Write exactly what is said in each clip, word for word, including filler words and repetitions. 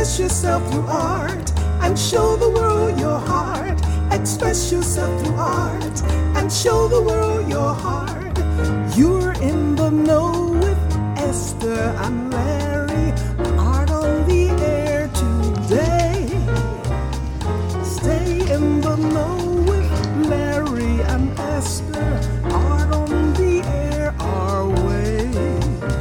Express yourself through art and show the world your heart. Express yourself through art and show the world your heart. You're in the know with Esther and Larry. Art on the air today. Stay in the know with Larry and Esther. Art on the air our way.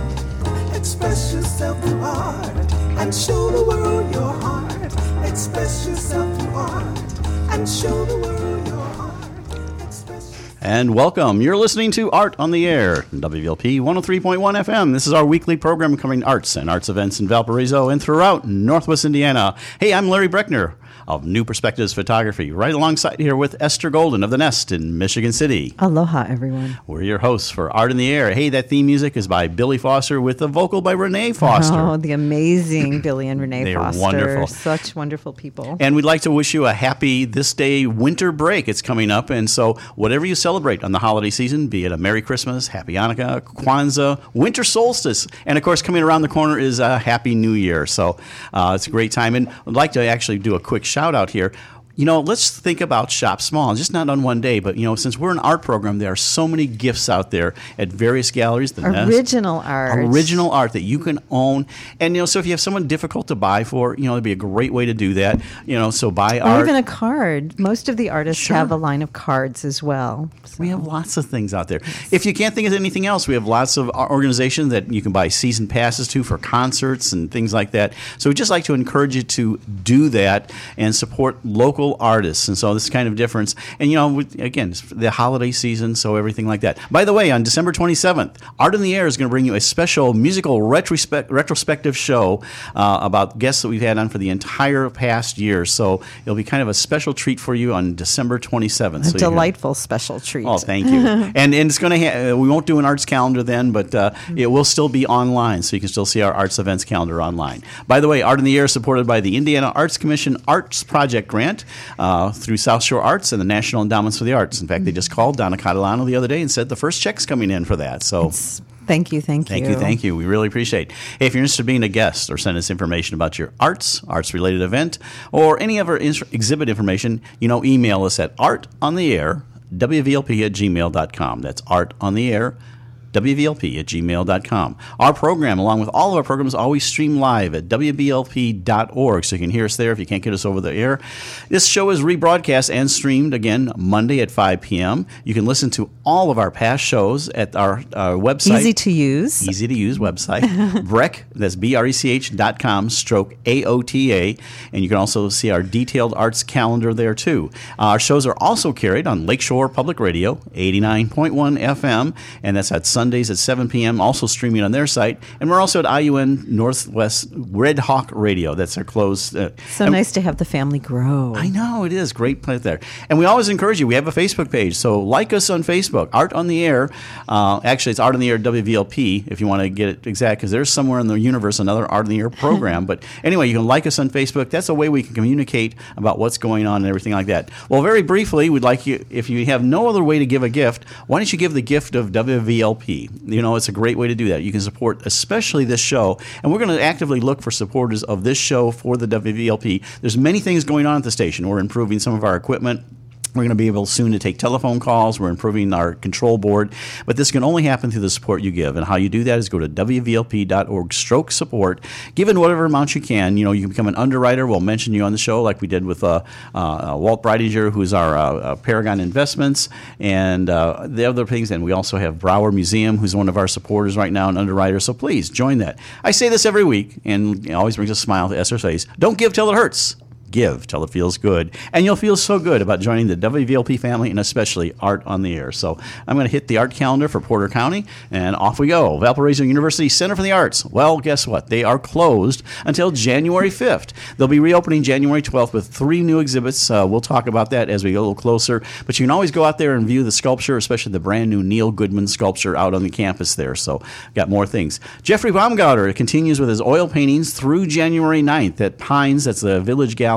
Express yourself through art and show the world your heart. Express yourself through art and show the world your heart. Express And welcome. You're listening to Art on the Air, W V L P one oh three point one F M. This is our weekly program covering arts and arts events in Valparaiso and throughout Northwest Indiana. Hey, I'm Larry Breckner of New Perspectives Photography, right alongside here with Esther Golden of The Nest in Michigan City. Aloha, everyone. We're your hosts for Art in the Air. Hey, that theme music is by Billy Foster with a vocal by Renee Foster. Oh, the amazing Billy and Renee They're Foster. wonderful. Such wonderful people. And we'd like to wish you a happy this day winter break. It's coming up, and so whatever you celebrate on the holiday season, be it a Merry Christmas, Happy Hanukkah, Kwanzaa, winter solstice, and of course coming around the corner is a Happy New Year. So uh, it's a great time, and I'd like to actually do a quick shout out here. You know, let's think about Shop Small, just not on one day, but, you know, since we're an art program, there are so many gifts out there at various galleries. The Original Nest, art. Original art that you can own. And, you know, so if you have someone difficult to buy for, you know, it'd be a great way to do that. You know, so buy Or art. even a card. Most of the artists Sure. have a line of cards as well. So. We have lots of things out there. If you can't think of anything else, we have lots of organizations that you can buy season passes to for concerts and things like that. So we'd just like to encourage you to do that and support local artists. And so this kind of difference. And, you know, again, it's the holiday season, so everything like that. By the way, on December twenty-seventh, Art in the Air is going to bring you a special musical retrospect, retrospective show uh, about guests that we've had on for the entire past year. So it'll be kind of a special treat for you on December twenty-seventh. A So you can- delightful special treat. Oh, thank you. and and it's going to ha- we won't do an arts calendar then, but uh, it will still be online, so you can still see our arts events calendar online. By the way, Art in the Air is supported by the Indiana Arts Commission Arts Project Grant uh, through South Shore Arts and the National Endowments for the Arts. In fact, they just called Donna Catalano the other day and said the first check's coming in for that. So. It's, thank you, thank, Thank you. you, thank you. We really appreciate it. Hey, if you're interested in being a guest or send us information about your arts, arts-related event, or any other ins- exhibit information, you know, email us at artontheair, W V L P at gmail dot com. That's artontheair, W V L P at gmail dot com. Our program, along with all of our programs, always stream live at W V L P dot org, so you can hear us there if you can't get us over the air. This show is rebroadcast and streamed again Monday at five p.m. You can listen to all of our past shows at our, our website. Easy to use. Easy to use website. Brech, that's B R E C H dot com, stroke A O T A. And you can also see our detailed arts calendar there, too. Uh, our shows are also carried on Lakeshore Public Radio, eighty-nine point one F M, and that's at Sundays at seven p.m., also streaming on their site. And we're also at I U N Northwest Red Hawk Radio. That's our closed. Uh, So and- nice to have the family grow. I know, it is. Great place there. And we always encourage you. We have a Facebook page, so like us on Facebook, Art on the Air. Uh, actually, it's Art on the Air W V L P if you want to get it exact, because there's somewhere in the universe another Art on the Air program. But anyway, you can like us on Facebook. That's a way we can communicate about what's going on and everything like that. Well, very briefly, we'd like you, if you have no other way to give a gift, why don't you give the gift of W V L P? You know, it's a great way to do that. You can support especially this show, and we're going to actively look for supporters of this show for the W V L P. There's many things going on at the station. We're improving some of our equipment. We're going to be able soon to take telephone calls. We're improving our control board. But this can only happen through the support you give. And how you do that is go to W V L P dot org stroke support. Give in whatever amount you can. You know, you can become an underwriter. We'll mention you on the show like we did with uh, uh, Walt Breidinger, who's our uh, uh, Paragon Investments, and uh, the other things. And we also have Brower Museum, who's one of our supporters right now, an underwriter. So please join that. I say this every week, and it always brings a smile to Esther's face. Don't give till it hurts. Give till it feels good. And you'll feel so good about joining the W V L P family, and especially Art on the Air. So I'm going to hit the art calendar for Porter County, and off we go. Valparaiso University Center for the Arts. Well, guess what? They are closed until January fifth. They'll be reopening January twelfth with three new exhibits. Uh, we'll talk about that as we get a little closer. But you can always go out there and view the sculpture, especially the brand new Neil Goodman sculpture out on the campus there. So got more things. Jeffrey Baumgarter continues with his oil paintings through January ninth at Pines. That's the Village Gallery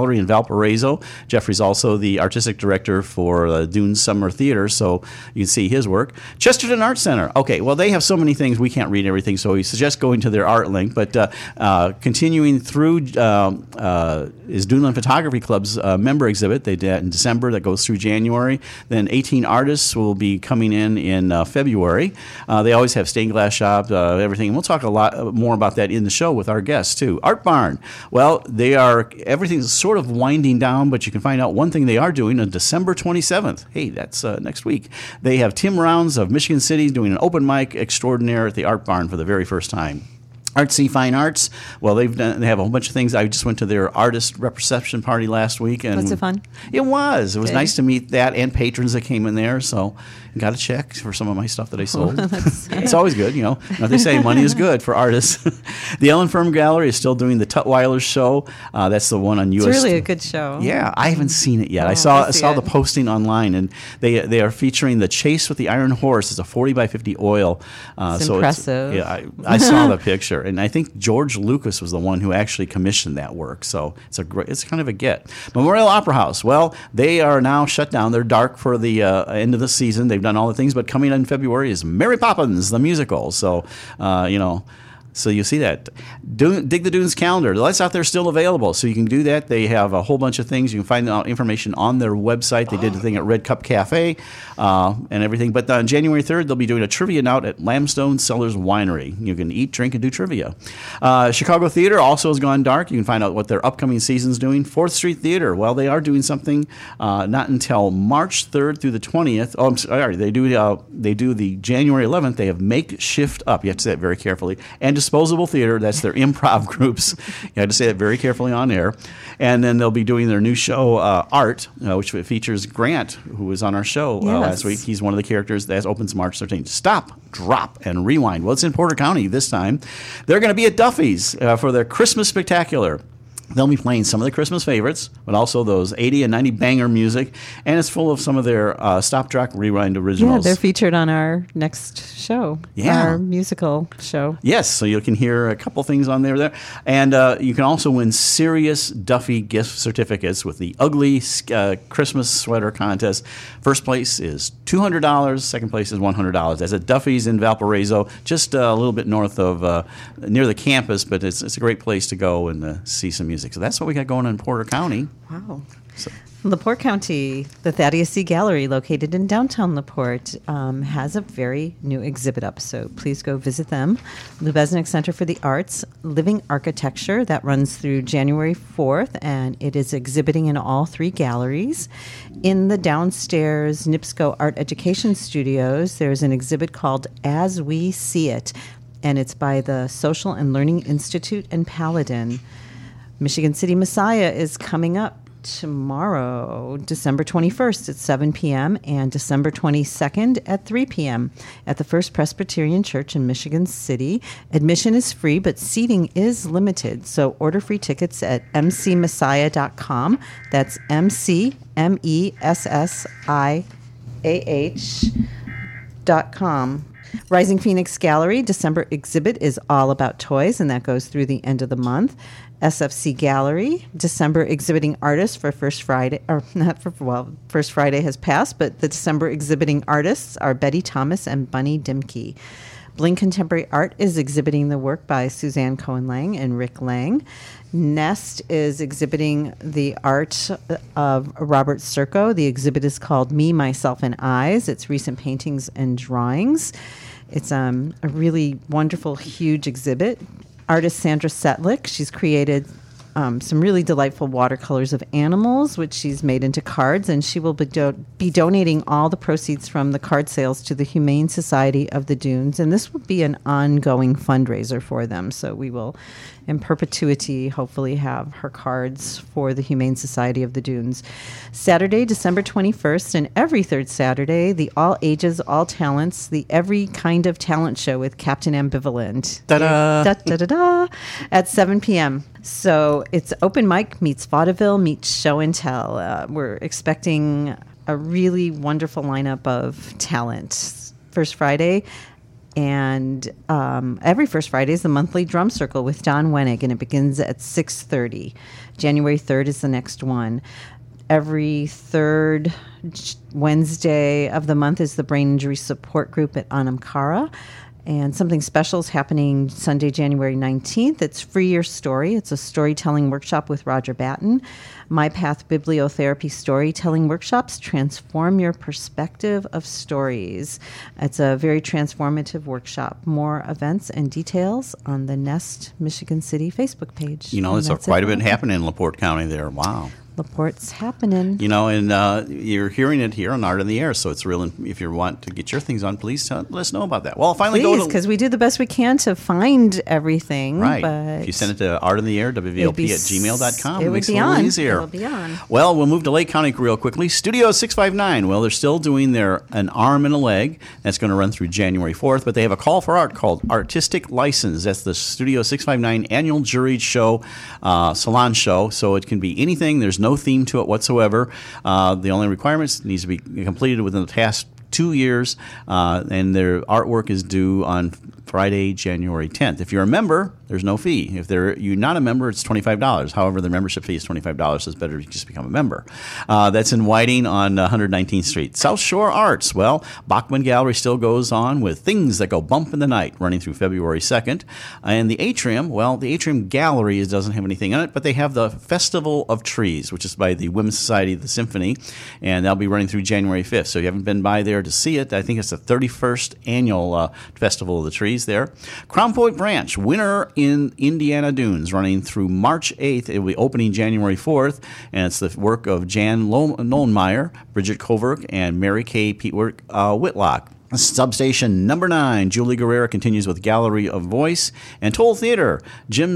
Gallery in Valparaiso. Jeffrey's also the artistic director for uh, Dunes Summer Theater, so you can see his work. Chesterton Art Center. Okay, well, they have so many things, we can't read everything, so we suggest going to their art link. But uh, uh, continuing through um, uh, is Duneland Photography Club's uh, member exhibit. They did in December. That goes through January. Then eighteen artists will be coming in in uh, February. Uh, they always have stained glass shop, uh, everything. And we'll talk a lot more about that in the show with our guests, too. Art Barn. Well, they are, everything's sort of winding down, but you can find out one thing they are doing on December twenty-seventh. Hey, that's uh, next week. They have Tim Rounds of Michigan City doing an open mic extraordinaire at the Art Barn for the very first time. Artsy Fine Arts. Well, they've done, they have a whole bunch of things. I just went to their artist reception party last week, and Was it fun? It was. It was Good. nice to meet that and patrons that came in there. So, got a check for some of my stuff that I sold. It's always good, you know. What they say, money is good for artists. The Ellen Firm Gallery is still doing the Tutwiler show. Uh, that's the one on U S. It's really a good show. Yeah, I haven't seen it yet. Oh, I saw I see saw it. the posting online, and they they are featuring the Chase with the Iron Horse. It's a forty by fifty oil. Uh, It's so impressive. It's, yeah, I, I saw the picture, and I think George Lucas was the one who actually commissioned that work. So it's a great, it's kind of a get. Memorial Opera House. Well, they are now shut down. They're dark for the uh, end of the season. They've done all the things, but coming in February is Mary Poppins the musical. So uh, you know. So you see that. Dune, Dig the Dunes calendar. That's out there still available. So you can do that. They have a whole bunch of things. You can find out information on their website. They did a thing at Red Cup Cafe uh, and everything. But on January third, they'll be doing a trivia night at Lamstone Cellars Winery. You can eat, drink, and do trivia. Uh, Chicago Theater also has gone dark. You can find out what their upcoming season's doing. Fourth Street Theater. Well, they are doing something uh, not until March third through the twentieth. Oh, I'm sorry. They do, uh, they do the January eleventh. They have Make Shift Up. You have to say that very carefully. And Disposable Theater, that's their improv groups. You have to say that very carefully on air. And then they'll be doing their new show, uh, Art, uh, which features Grant, who was on our show uh, Yes. last week. He's one of the characters that opens March thirteenth. Stop, drop, and rewind. Well, it's in Porter County this time. They're going to be at Duffy's uh, for their Christmas Spectacular. They'll be playing some of the Christmas favorites, but also those eighty and ninety banger music, and it's full of some of their uh, Stop, Drop, Rewind Yeah, originals. they're featured on our next show. Yeah. Our musical show. Yes, so you can hear a couple things on there. there. And uh, you can also win serious Duffy gift certificates with the Ugly uh, Christmas Sweater Contest. First place is two hundred dollars, second place is one hundred dollars. That's at Duffy's in Valparaiso, just uh, a little bit north of, uh, near the campus, but it's, it's a great place to go and uh, see some music. So that's what we got going on in Porter County. Wow. So. LaPorte County, the Thaddeus C. Gallery, located in downtown LaPorte, um, has a very new exhibit up, so please go visit them. Lou Besnick Center for the Arts, Living Architecture, that runs through January fourth, and it is exhibiting in all three galleries. In the downstairs NIPSCO Art Education Studios, there's an exhibit called As We See It, and it's by the Social and Learning Institute and Paladin. Michigan City Messiah is coming up tomorrow, December twenty-first at seven p.m. and December twenty-second at three p.m. at the First Presbyterian Church in Michigan City. Admission is free, but seating is limited, so order free tickets at m c messiah dot com. That's M C M E S S I A H dot com. Rising Phoenix Gallery, December exhibit is all about toys, and that goes through the end of the month. S F C Gallery, December exhibiting artists for First Friday, or not for, well, First Friday has passed, but the December exhibiting artists are Betty Thomas and Bunny Dimke. Bling Contemporary Art is exhibiting the work by Suzanne Cohen-Lang and Rick Lang. Nest is exhibiting the art of Robert Circo. The exhibit is called Me, Myself, and Eyes. It's recent paintings and drawings. It's um, a really wonderful, huge exhibit. Artist Sandra Setlick, she's created um, some really delightful watercolors of animals, which she's made into cards, and she will be, do- be donating all the proceeds from the card sales to the Humane Society of the Dunes, and this will be an ongoing fundraiser for them, so we will, in perpetuity, hopefully have her cards for the Humane Society of the Dunes. Saturday, December twenty-first, and every third Saturday, the All Ages, All Talents, the Every Kind of Talent Show with Captain Ambivalent. Ta-da! Da, da, da, da, at seven p.m. So it's open mic meets vaudeville meets show and tell. Uh, we're expecting a really wonderful lineup of talent. First Friday, And um, every first Friday is the monthly drum circle with Don Wenig, and it begins at six thirty. January third is the next one. Every third Wednesday of the month is the brain injury support group at Anamkara. And something special is happening Sunday, January nineteenth. It's Free Your Story. It's a storytelling workshop with Roger Batten. My Path Bibliotherapy Storytelling Workshops transform your perspective of stories. It's a very transformative workshop. More events and details on the Nest Michigan City Facebook page. You know, And there's that's quite it a bit for- happening in LaPorte County there. Wow. LaPorte's happening. You know, and uh, you're hearing it here on Art in the Air, so it's real. If you want to get your things on, please tell, let us know about that. Well, I'll finally Please, go to... because we do the best we can to find everything. Right. But If you send it to art in the air, W V L P at gmail dot com, it it would makes be it a little on. easier. It will be on. Well, we'll move to Lake County real quickly. Studio six five nine. Well, they're still doing their An Arm and a Leg. That's going to run through January fourth, but they have a call for art called Artistic License. That's the Studio six five nine annual juried show, uh, salon show, so it can be anything. There's no theme to it whatsoever. Uh, the only requirements needs to be completed within the past two years, uh, and their artwork is due on Friday, January tenth. If you're a member, there's no fee. If they're, you're not a member, it's twenty-five dollars. However, the membership fee is twenty-five dollars, so it's better to just become a member. Uh, that's in Whiting on one hundred nineteenth Street. South Shore Arts. Well, Bachman Gallery still goes on with Things That Go Bump in the Night, running through February second. And the Atrium, well, the Atrium Gallery is, doesn't have anything in it, but they have the Festival of Trees, which is by the Women's Society of the Symphony, and that'll be running through January fifth. So if you haven't been by there to see it, I think it's the thirty-first annual uh, Festival of the Trees there. Crown Point Branch, Winter in Indiana Dunes, running through March eighth. It will be opening January fourth, and it's the work of Jan Nolenmeyer, Bridget Koverk, and Mary Kay Petework uh, Whitlock. Substation number nine, Julie Guerrera continues with Gallery of Voice. And Toll Theater, Jim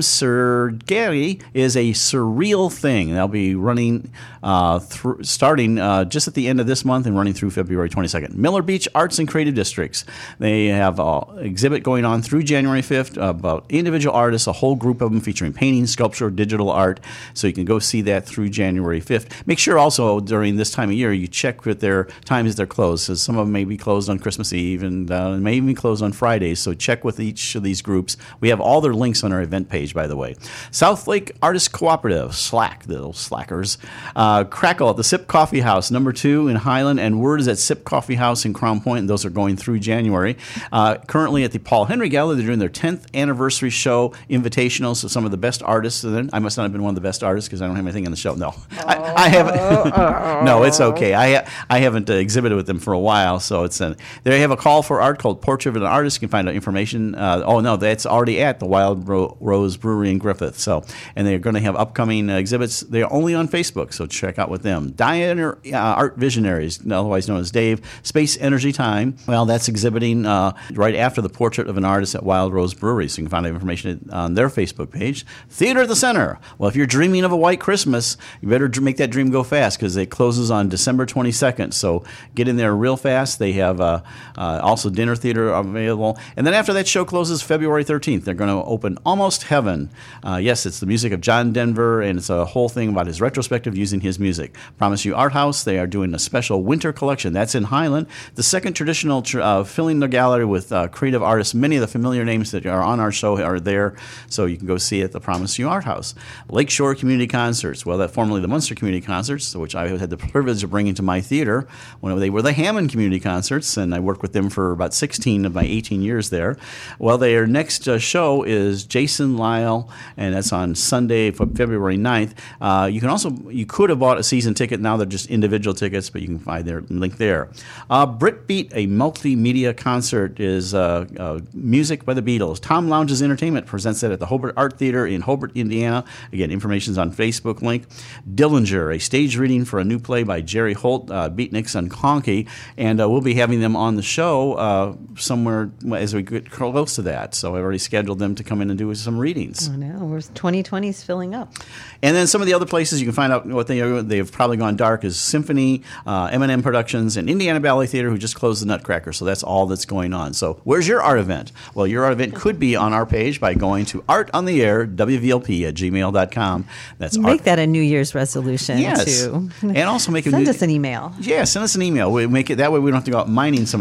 Sergeri is a surreal thing. They'll be running, uh, through, starting uh, just at the end of this month and running through February twenty-second. Miller Beach Arts and Creative Districts. They have an exhibit going on through January fifth about individual artists, a whole group of them featuring painting, sculpture, digital art. So you can go see that through January fifth. Make sure also during this time of year you check with their times they're closed, because some of them may be closed on Christmas Eve and uh, may even close on Fridays. So check with each of these groups. We have all their links on our event page, by the way. South Lake Artist Cooperative, Slack, the little slackers. Uh, Crackle at the Sip Coffee House, number two in Highland, and Word is at Sip Coffee House in Crown Point, and those are going through January. Uh, currently at the Paul Henry Gallery, they're doing their tenth anniversary show invitational, so some of the best artists. And then I must not have been one of the best artists because I don't have anything on the show. No, I, I haven't. No, it's okay. I I haven't uh, exhibited with them for a while, so it's a, they have a call for art called Portrait of an Artist. You can find out information. Uh, oh no, that's already at the Wild Ro- Rose Brewery in Griffith. So, and they're going to have upcoming uh, exhibits. They're only on Facebook, so check out with them. Diana uh, Art Visionaries, otherwise known as Dave. Space Energy Time. Well, that's exhibiting uh, right after the Portrait of an Artist at Wild Rose Brewery. So you can find out information on their Facebook page. Theater at the Center. Well, if you're dreaming of a white Christmas, you better make that dream go fast because it closes on December twenty-second. So get in there real fast. They have uh, uh, also dinner theater available. And then after that show closes February thirteenth, they're going to open Almost Heaven. Uh, yes, it's the music of John Denver, and it's a whole thing about his retrospective using his music. Promise You Art House, they are doing a special winter collection. That's in Highland. The second traditional tr- uh, filling the gallery with uh, creative artists. Many of the familiar names that are on our show are there, so you can go see it at the Promise You Art House. Lakeshore Community Concerts. Well, that formerly the Munster Community Concerts, which I had the privilege of bringing to my theater when they were the Hammond Community Concerts, and I worked with them for about sixteen of my eighteen years there. Well, their next uh, show is Jason Lyle, and that's on Sunday, February ninth. Uh, you can also, you could have bought a season ticket. Now they're just individual tickets, but you can find their link there. Uh, Britbeat, a multimedia concert, is uh, uh, music by the Beatles. Tom Lounge's Entertainment presents it at the Hobart Art Theater in Hobart, Indiana. Again, information's on Facebook link. Dillinger, a stage reading for a new play by Jerry Holt, uh, Beatniks and Conkey, and uh, we'll be having them on the show uh, somewhere as we get close to that. So I've already scheduled them to come in and do some readings. Oh no, we're twenty twenty is filling up. And then some of the other places you can find out what they are, they've probably gone dark is Symphony, uh, M and M Productions, and Indiana Ballet Theater, who just closed the Nutcracker. So that's all that's going on. So where's your art event? Well, your art event could be on our page by going to art on the air, W V L P at gmail dot com. That's Make art- that a New Year's resolution yes. too. And also make a Send new- us an email. Yeah, send us an email. We make it that way. We don't have to go out mining some of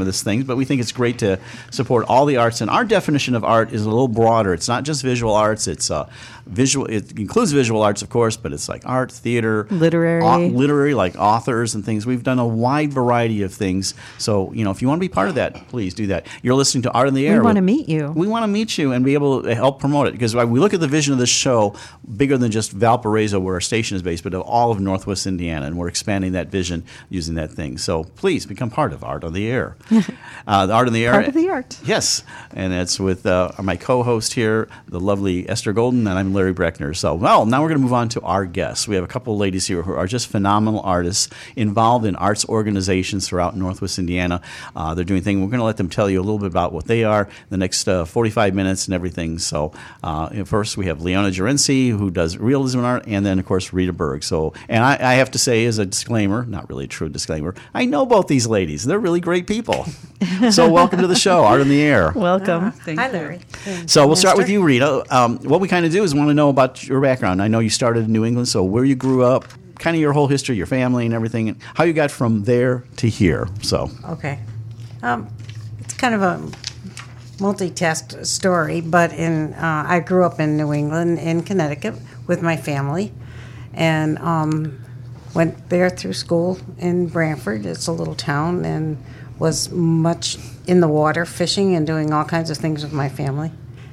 this thing, but we think it's great to support all the arts. And our definition of art is a little broader. It's not just visual arts. It's uh, visual. It includes visual arts, of course, but it's like art, theater, Literary. au- literary, like authors and things. We've done a wide variety of things. So, you know, if you want to be part of that, please do that. You're listening to Art in the Air. We want to with- meet you. We want to meet you and be able to help promote it, because we look at the vision of this show bigger than just Valparaiso, where our station is based, but of all of Northwest Indiana, and we're expanding that vision using that thing. So please become part of Art on the Air. uh, the Art on the Air. Part of the art. Yes, and it's with uh, my co-host here, the lovely Esther Golden, and I'm Larry Breckner. So, well, now we're going to move on to our guests. We have a couple of ladies here who are just phenomenal artists involved in arts organizations throughout Northwest Indiana. Uh, they're doing things. We're going to let them tell you a little bit about what they are the next uh, forty-five minutes and everything. So, uh, first we have Leona Gerency, who does realism art, and then, of course, Rita Berg. So, and I, I have to say, as a disclaimer, not really a true disclaimer, I know both these ladies. They're really great people. So, welcome to the show, Art in the Air. Welcome. Thank Hi, you. Larry. So we'll start with you, Rita. Um, what we kind of do is want to know about your background. I know you started in New England, so where you grew up, kind of your whole history, your family and everything, and how you got from there to here. So, Okay. Um, it's kind of a multitask story, but in uh, I grew up in New England, in Connecticut, with my family, and um, went there through school in Branford. It's a little town, and was much in the water, fishing and doing all kinds of things with my family.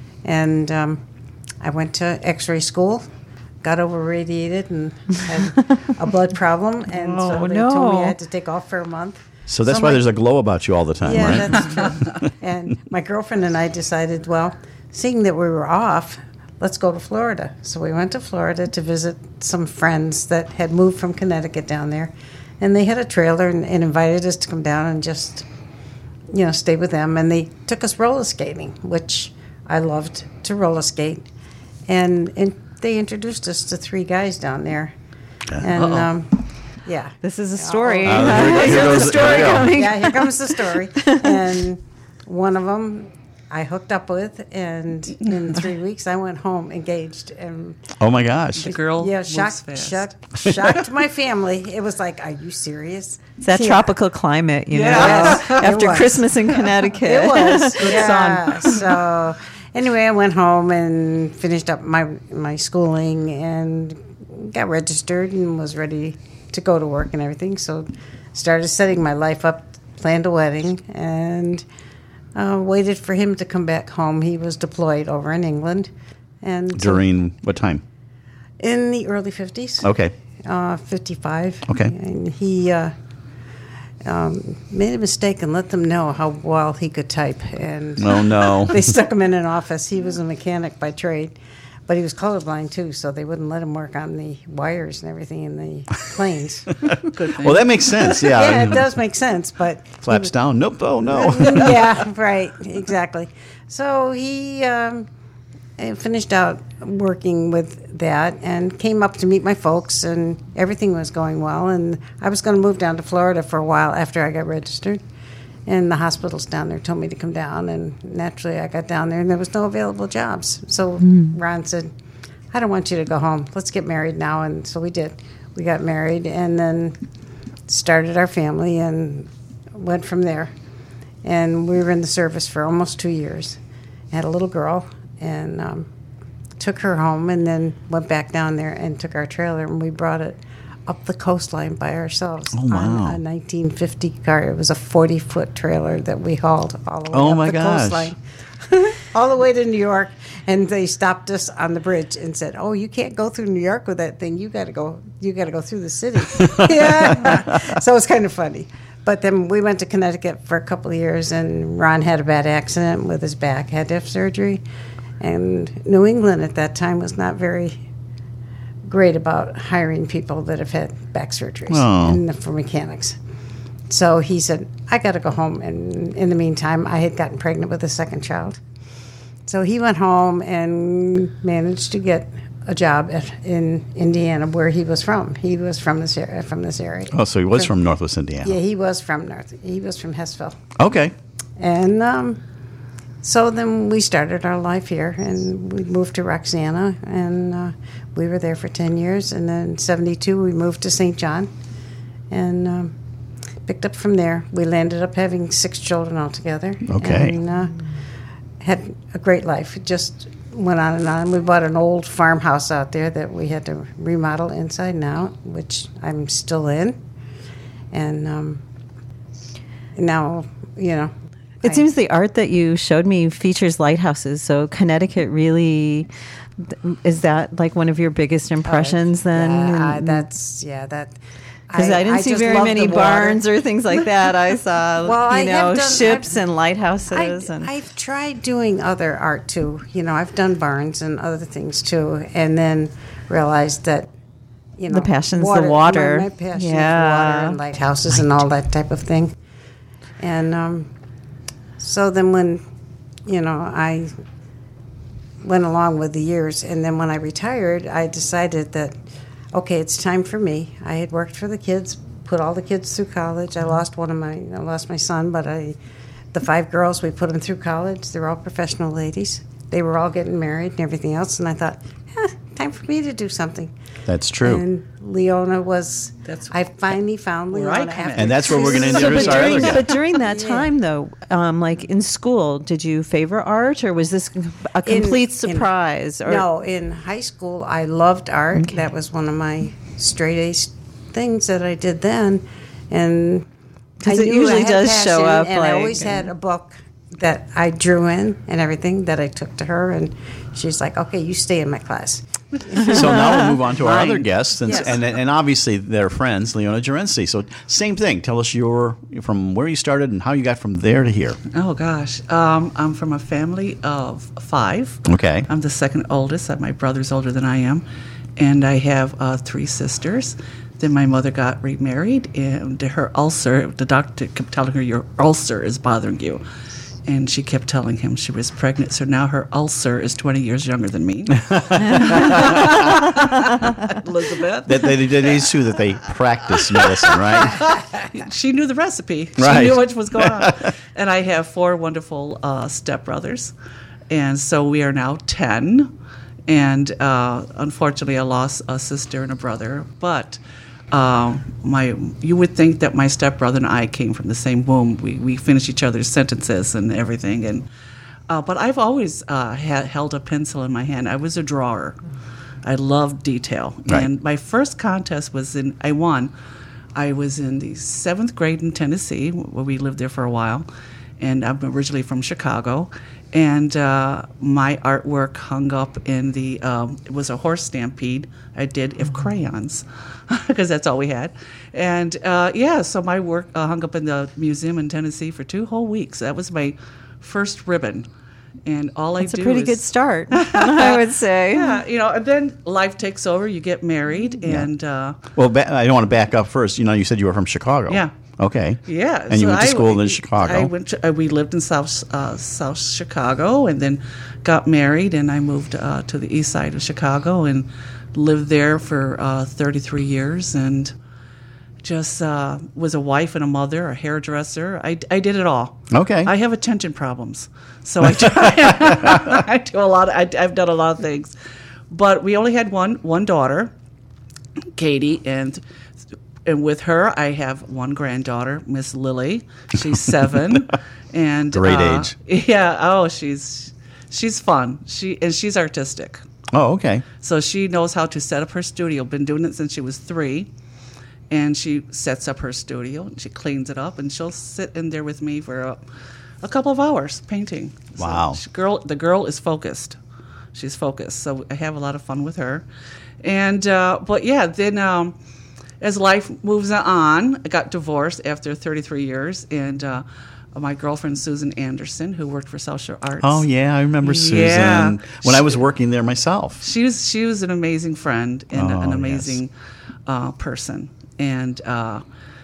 And um, I went to X-ray school, got over-radiated, and had a blood problem, and Oh, so they no. told me I had to take off for a month. so that's So why my- there's a glow about you all the time, Yeah, right? that's true. And my girlfriend and I decided, well, seeing that we were off, let's go to Florida. So we went to Florida to visit some friends that had moved from Connecticut down there. And they had a trailer and, and invited us to come down and just, you know, stay with them. And they took us roller skating, which I loved to roller skate. And, and they introduced us to three guys down there. And, um, yeah. This is a story. Uh, here- here goes- here we go. Yeah, here comes the story. And one of them I hooked up with, and in three weeks I went home engaged. And Oh my gosh. The girl yeah, moves shocked, fast. shocked, shocked my family. It was like, are you serious? It's that Yeah. tropical climate, you Yes, know, it after was. Christmas in Connecticut. It was. Good yeah. sun. So anyway, I went home and finished up my my schooling and got registered and was ready to go to work and everything. So started setting my life up, planned a wedding, and uh, waited for him to come back home. He was deployed over in England, and so During what time? in the early fifties. Okay. Uh, fifty-five. Okay. And he uh, um, made a mistake and let them know how well he could type. And Oh no. they stuck him in an office. He was a mechanic by trade, but he was colorblind too, so they wouldn't let him work on the wires and everything in the planes. Good thing. Well, that makes sense. Yeah. Yeah, it does make sense, but Flaps down. Nope. Oh no. yeah, right, exactly. So he um, eh, finished out working with that and came up to meet my folks, and everything was going well. And I was going to move down to Florida for a while after I got registered. And the hospitals down there told me to come down, and naturally I got down there, and there was no available jobs. So Ron said, I don't want you to go home. Let's get married now. And so we did. We got married and then started our family and went from there. And we were in the service for almost two years. Had a little girl, and um, took her home, and then went back down there and took our trailer, and we brought it up the coastline by ourselves Oh, wow. on a nineteen fifty car. It was a forty-foot trailer that we hauled all the way Oh, up my the gosh. coastline, all the way to New York. And they stopped us on the bridge and said, "Oh, you can't go through New York with that thing. You got to go. You got to go through the city." Yeah, so it's kind of funny. But then we went to Connecticut for a couple of years, and Ron had a bad accident with his back, had to have surgery. And New England at that time was not very great about hiring people that have had back surgeries Oh. and for mechanics. So he said, I got to go home. And in the meantime, I had gotten pregnant with a second child. So he went home and managed to get a job at, in Indiana, where he was from. He was from this area. From this area. Oh, so he was from Northwest Indiana. Yeah, he was from North. He was from Hessville. Okay. And um, so then we started our life here, and we moved to Roxana, and uh, we were there for ten years. And then in seventy-two, we moved to Saint John. And um, picked up from there. We landed up having six children altogether. Okay. And uh, had a great life. It just went on and on. We bought an old farmhouse out there that we had to remodel inside and out, which I'm still in. And um, now, you know. It I- seems the art that you showed me features lighthouses. So Connecticut really, is that like one of your biggest impressions then? Yeah, I- that's, yeah, that. Because I, didn't see just very love many the water. barns or things like that. I saw, Well, I you have know, done- ships I've- and lighthouses. I, and I've tried doing other art too. You know, I've done barns and other things too, and then realized that, you know, The passion's the water. My, my passion Yeah. is water and lighthouses and all that type of thing. And um, so then when, you know, I went along with the years, and then when I retired, I decided that, okay, it's time for me. I had worked for the kids, put all the kids through college. I lost one of my, I lost my son, but I, the five girls, we put them through college. They're all professional ladies. They were all getting married and everything else, and I thought, eh, time for me to do something. That's true. And Leona was, That's I finally found where I Leona. come in. after And that's where we're gonna six So, introduce but our during, other guest. but during that Yeah. time, though, um, like in school, did you favor art, or was this a complete in- surprise? Or No, in high school, I loved art. That was one of my straight A things that I did then, and 'Cause I it knew usually I had does passion, show up, And I like, always had a book that I drew in and everything that I took to her, and she's like, "Okay, you stay in my class." So now we'll move on to our Mine. other guests, and, Yes. and and obviously they're friends, Leona Gerency. So same thing. Tell us your from where you started and how you got from there to here. Oh gosh, um, I'm from a family of five. Okay. I'm the second oldest. Uh, My brother's older than I am, and I have uh, three sisters. Then my mother got remarried, and her ulcer. The doctor kept telling her, "Your ulcer is bothering you," and she kept telling him she was pregnant. So now her ulcer is twenty years younger than me. Elizabeth. That they did these two that they practice medicine, right? She knew the recipe. Right. She knew what was going on. And I have four wonderful uh, stepbrothers. And so we are now ten. And uh, unfortunately, I lost a sister and a brother. But um, my, you would think that my stepbrother and I came from the same womb. We, we finished each other's sentences and everything. And uh, but I've always uh, had, held a pencil in my hand. I was a drawer. I loved detail. Right. And my first contest was in, I won. I was in the seventh grade in Tennessee, where we lived there for a while, and I'm originally from Chicago. And uh, my artwork hung up in the, um, it was a horse stampede I did of crayons, because that's all we had. And uh, yeah, so my work uh, hung up in the museum in Tennessee for two whole weeks. That was my first ribbon. And all I it's do a pretty is, good start, I would say. yeah, you know, and then life takes over. You get married, and uh, Well, ba- I don't want to back up first. You know, you said you were from Chicago. Yeah. Okay. yeah. And you so went to I- school in Chicago. I went. To, uh, we lived in South uh, South Chicago, and then got married, and I moved uh, to the east side of Chicago and lived there for uh, thirty-three years, and just uh, was a wife and a mother, a hairdresser. I, I did it all. Okay. I have attention problems, so I, try, I do a lot. Of, I, I've done a lot of things, but we only had one one daughter, Katie, and and with her I have one granddaughter, Miss Lily. She's seven, and Great uh, age. Yeah. Oh, she's she's fun. She and she's artistic, Oh, okay. so she knows how to set up her studio. Been doing it since she was three. And she sets up her studio, and she cleans it up, and she'll sit in there with me for a, a couple of hours painting. So Wow. she, girl, the girl is focused. She's focused, so I have a lot of fun with her. And uh, but yeah, then um, as life moves on, I got divorced after thirty-three years, and uh, my girlfriend Susan Anderson, who worked for South Shore Arts. Oh, yeah. I remember Susan Yeah. when I was working there myself. She was she was an amazing friend and Oh, an yes. amazing uh, person, and uh,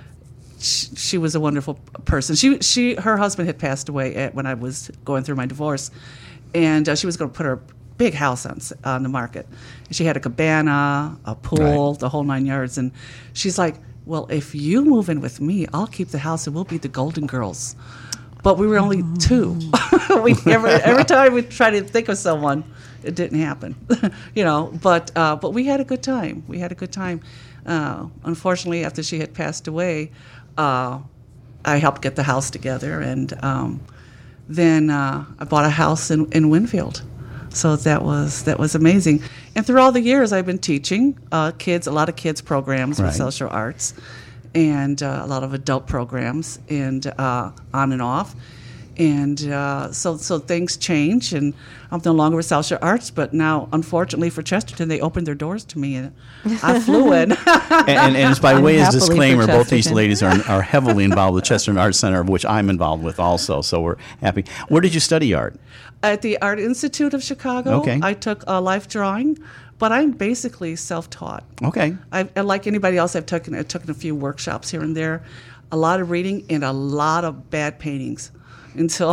she, she was a wonderful person. She she her husband had passed away at, when I was going through my divorce, and uh, she was going to put her big house on s- on the market. She had a cabana, a pool, Right. the whole nine yards, and she's like, "Well, if you move in with me, I'll keep the house, and we'll be the Golden Girls." But we were only two. we never, every time we tried to think of someone, it didn't happen, you know. But uh, but we had a good time. We had a good time. Uh, unfortunately, after she had passed away, uh, I helped get the house together, and um, then uh, I bought a house in, in Winfield. So that was that was amazing. And through all the years, I've been teaching uh, kids, a lot of kids programs Right. with social arts, and uh, a lot of adult programs, and uh, on and off. And uh, so so things change, and I'm no longer with social arts, but now, unfortunately for Chesterton, they opened their doors to me, and I flew in. and, and, and it's by way of Unhappily for disclaimer, both these Chesterton. ladies are, are heavily involved with Chesterton Arts Center, of which I'm involved with also, so we're happy. Where did you study art? At the Art Institute of Chicago, Okay. I took uh, life drawing, but I'm basically self-taught. Okay. I, and like anybody else, I've taken I've taken a few workshops here and there, a lot of reading and a lot of bad paintings. Until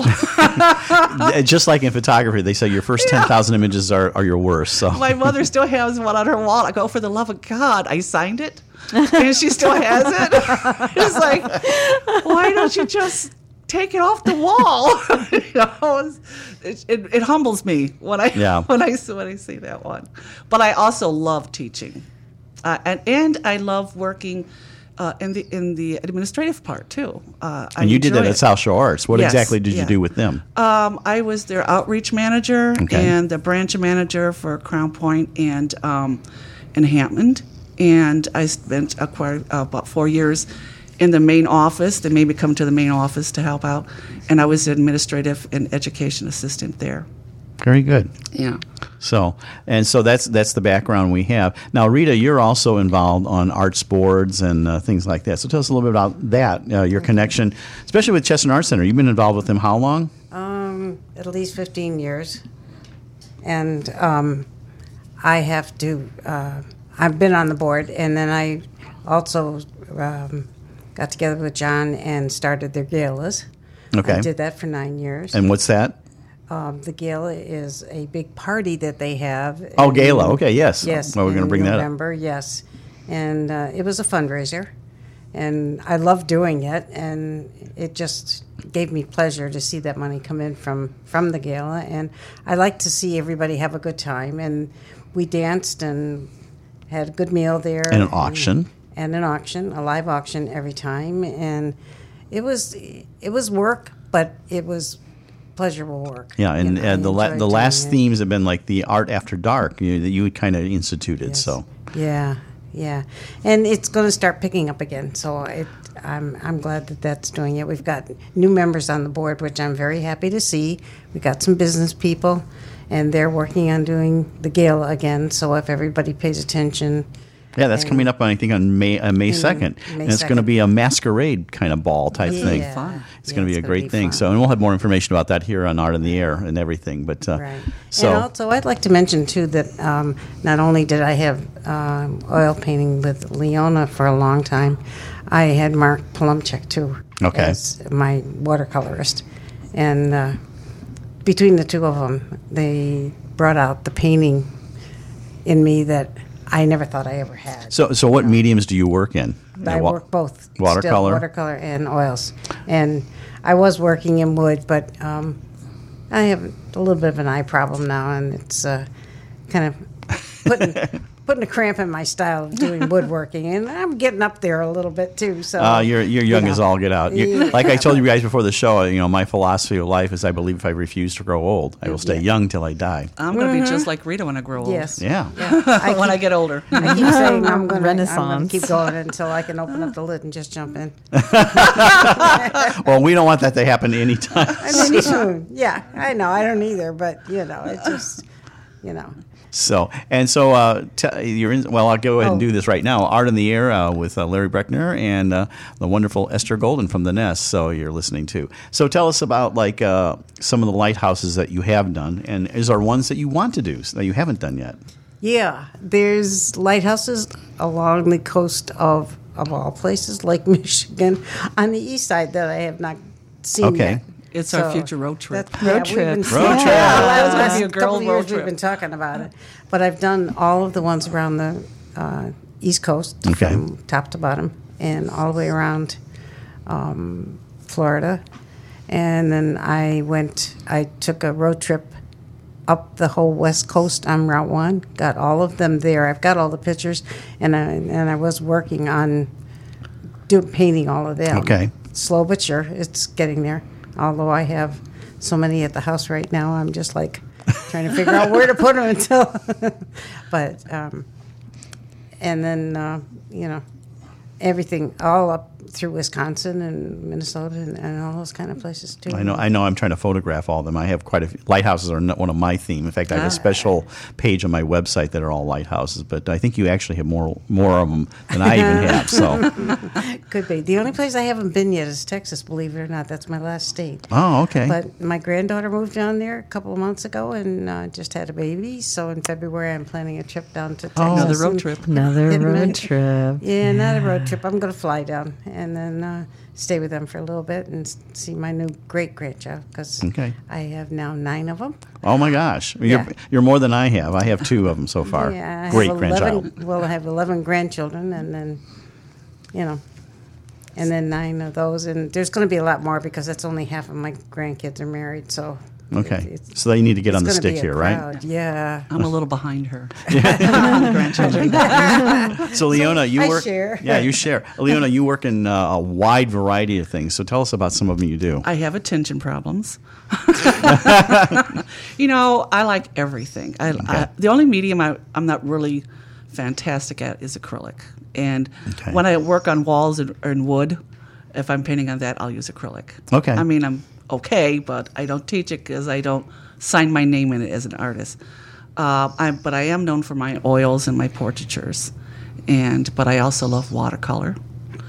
Uh, Just like in photography, they say your first ten thousand images are, are your worst. So my mother still has one on her wall. I go, for the love of God, I signed it, and she still has it. It's like, why don't you just take it off the wall? You know, it, it, it humbles me when I Yeah. when I when I see that one. But I also love teaching, uh, and and I love working. Uh, in the in the administrative part too, uh, I and you did enjoy that it. at South Shore Arts. What Yes, exactly did yeah. you do with them? Um, I was their outreach manager Okay. and the branch manager for Crown Point and um, in Hammond, and I spent uh, quite, uh, about four years in the main office. They made me come to the main office to help out, and I was administrative and education assistant there. Very good. Yeah. So, and so that's that's the background we have. Now, Rita, you're also involved on arts boards and uh, things like that. So tell us a little bit about that, uh, your connection, especially with Chesterton Arts Center. You've been involved with them how long? Um, at least fifteen years. And um, I have to, uh, I've been on the board, and then I also um, got together with John and started their galas. Okay. I did that for nine years. And what's that? Um, the gala is a big party that they have. Oh, in- gala. Okay, yes. Yes. Well, we're going to in bring that up. November, yes. And uh, it was a fundraiser, and I love doing it, and it just gave me pleasure to see that money come in from, from the gala, and I like to see everybody have a good time, and we danced and had a good meal there. And an auction. And an auction, a live auction every time, and it was it was work, but it was pleasurable work. Yeah, and, You know, and the I la- enjoyed the doing last it. themes have been like the art after dark you, that you kind of instituted. Yes. So Yeah, yeah, and it's going to start picking up again. So it, I'm I'm glad that that's doing it. We've got new members on the board, which I'm very happy to see. We got some business people, and they're working on doing the gala again. So if everybody pays attention. yeah, that's And- coming up, I think, on May uh, May second, May and it's going to second. be a masquerade kind of ball type thing. Yeah. Fun. It's Yeah, going to be a gonna great thing. fun. So, and we'll have more information about that here on Art in the Air and everything. But uh, Right. so And also, I'd like to mention, too, that um, not only did I have um, oil painting with Leona for a long time, I had Mark Palumchek, too, Okay. as my watercolorist. And uh, between the two of them, they brought out the painting in me that I never thought I ever had. so so what mediums do you work in? I Uh, wa- work both. still, Watercolor? watercolor and oils. And I was working in wood, but um, I have a little bit of an eye problem now, and it's uh, kind of putting putting a cramp in my style of doing woodworking. And I'm getting up there a little bit too. So Uh, you're you're young you as know. all get out. You Yeah. Like I told you guys before the show, you know, my philosophy of life is I believe if I refuse to grow old, I will stay Yeah. young till I die. I'm going to be just like Rita when I grow old. Yes. Yeah. I when I keep- get older. I keep saying I'm going to Renaissance. keep going until I can open up the lid and just jump in. Well, we don't want that to happen anytime. I mean, soon. Yeah, I know. I don't either, but you know, it just, you know. So and so, uh, t- you're in. Well, I'll go ahead and Oh. do this right now. Art in the Air uh, with uh, Larry Breckner and uh, the wonderful Esther Golden from the Nest. So you're listening to. So tell us about like uh, some of the lighthouses that you have done, and is there ones that you want to do that you haven't done yet? Yeah, there's lighthouses along the coast of, of all places, Lake Michigan, on the east side that I have not seen Okay. yet. It's our future road trip. that's- Road yeah, we've been- trip. Road yeah, trip. yeah, It's gonna last be a girl couple of years road We've trip. been talking about it, but I've done all of the ones around the uh, East Coast, Okay. from top to bottom, and all the way around um, Florida. And then I went. I took a road trip up the whole West Coast on Route One. Got all of them there. I've got all the pictures, and I and I was working on do painting all of them. Okay. Slow but sure, it's getting there. Although I have so many at the house right now, I'm just like trying to figure out where to put them until. But um, and then uh, you know, everything all up through Wisconsin and Minnesota and, and all those kind of places too. I know. I know. I'm trying to photograph all of them. I have quite a few. Lighthouses are not one of my theme. In fact, I have a special page on my website that are all lighthouses. But I think you actually have more more of them than I even have. So Could be. The only place I haven't been yet is Texas. Believe it or not, that's my last state. oh, okay. But my granddaughter moved down there a couple of months ago and uh, just had a baby. So in February, I'm planning a trip down to Texas. Another road and- trip. Another It road meant- trip. Yeah, not a road trip. I'm going to fly down and then uh, stay with them for a little bit and s- see my new great grandchild because Okay. I have now nine of them. Oh my gosh, you're Yeah. you're more than I have. I have two of them so far. Yeah, I Great have grandchild. eleven, well, I have eleven grandchildren, and then, you know, and then nine of those, and there's going to be a lot more because that's only half of my grandkids are married. So Okay, it- it's, so they need to get it's on the gonna stick be a here, right? crowd. Yeah. I'm a little behind her. on the grandchildren. So Leona, you I work. share. Yeah, you share. Leona, you work in uh, a wide variety of things. So tell us about some of them you do. I have attention problems. You know, I like everything. I, I, the only medium I, I'm not really fantastic at is acrylic. And Okay. when I work on walls and, or in wood, if I'm painting on that, I'll use acrylic. Okay. I mean, I'm okay, but I don't teach it because I don't sign my name in it as an artist. Uh, I, but I am known for my oils and my portraitures. And but I also love watercolor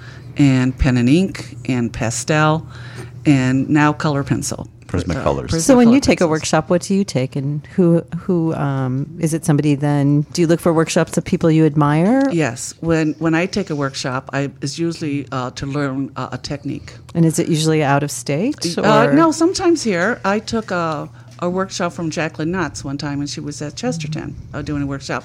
and pen and ink and pastel and now color pencil. Prismacolors. Prismacolor So when you take a pencils. workshop, what do you take, and who who um, is it? Somebody then? Do you look for workshops of people you admire, Yes, when when I take a workshop, I it's usually uh, to learn uh, a technique. and is it usually out of state? Or? Uh, no, sometimes here. I took a, a workshop from Jacqueline Knotts one time, and she was at Chesterton uh, doing a workshop.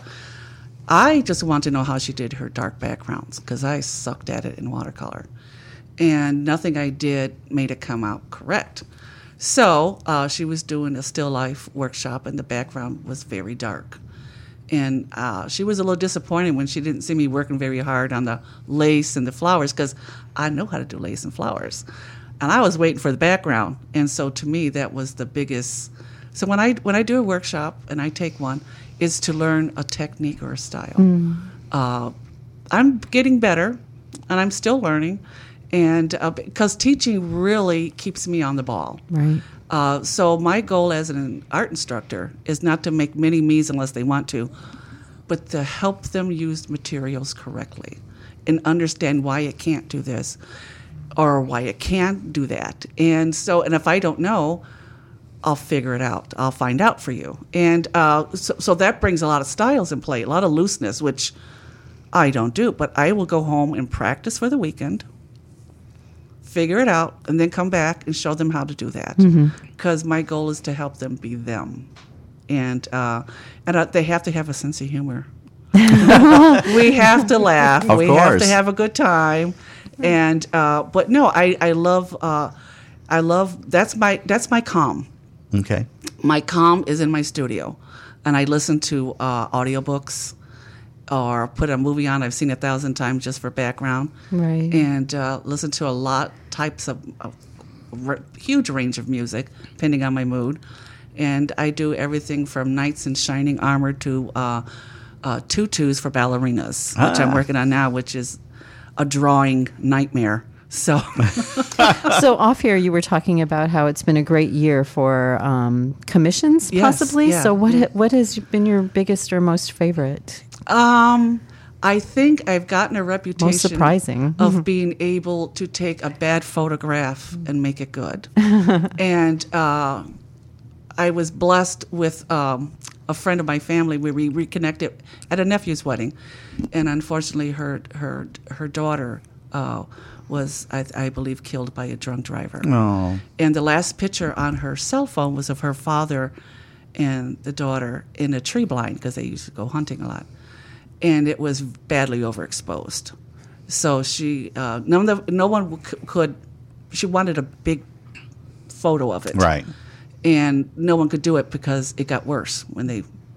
I just want to know how she did her dark backgrounds because I sucked at it in watercolor, and nothing I did made it come out correct. So uh, she was doing a still life workshop, and the background was very dark. And uh, she was a little disappointed when she didn't see me working very hard on the lace and the flowers because I know how to do lace and flowers. And I was waiting for the background. And so to me, that was the biggest. So when I when I do a workshop and I take one, is to learn a technique or a style. Uh, I'm getting better, and I'm still learning. And uh, because teaching really keeps me on the ball. Right. Uh, so my goal as an art instructor is not to make many me's unless they want to, but to help them use materials correctly and understand why it can't do this or why it can do that. And so, and if I don't know, I'll figure it out. I'll find out for you. And uh, so, so that brings a lot of styles in play, a lot of looseness, which I don't do. But I will go home and practice for the weekend, figure it out, and then come back and show them how to do that. Because my goal is to help them be them. And uh, and uh, they have to have a sense of humor. We have to laugh. Of we have course. to have a good time. And uh, but no, I I love uh, I love that's my that's my calm. Okay. My calm is in my studio, and I listen to uh, audiobooks or put a movie on I've seen a thousand times just for background. Right. And uh, listen to a lot types of a r- huge range of music, depending on my mood. And I do everything from knights in shining armor to uh, uh, tutus for ballerinas, which I'm Ah. working on now, which is a drawing nightmare. So So off here, you were talking about how it's been a great year for um, commissions, Yes, possibly. yeah, so what yeah. ha- what has been your biggest or most favorite? Um, I think I've gotten a reputation surprising. of being able to take a bad photograph and make it good. And uh, I was blessed with um, a friend of my family where we reconnected at a nephew's wedding, and unfortunately, her her her daughter uh, was, I, I believe, killed by a drunk driver. Oh. And the last picture on her cell phone was of her father and the daughter in a tree blind because they used to go hunting a lot. And it was badly overexposed. So she, uh, none of the, no one c- could, she wanted a big photo of it. Right. And no one could do it because it got worse when they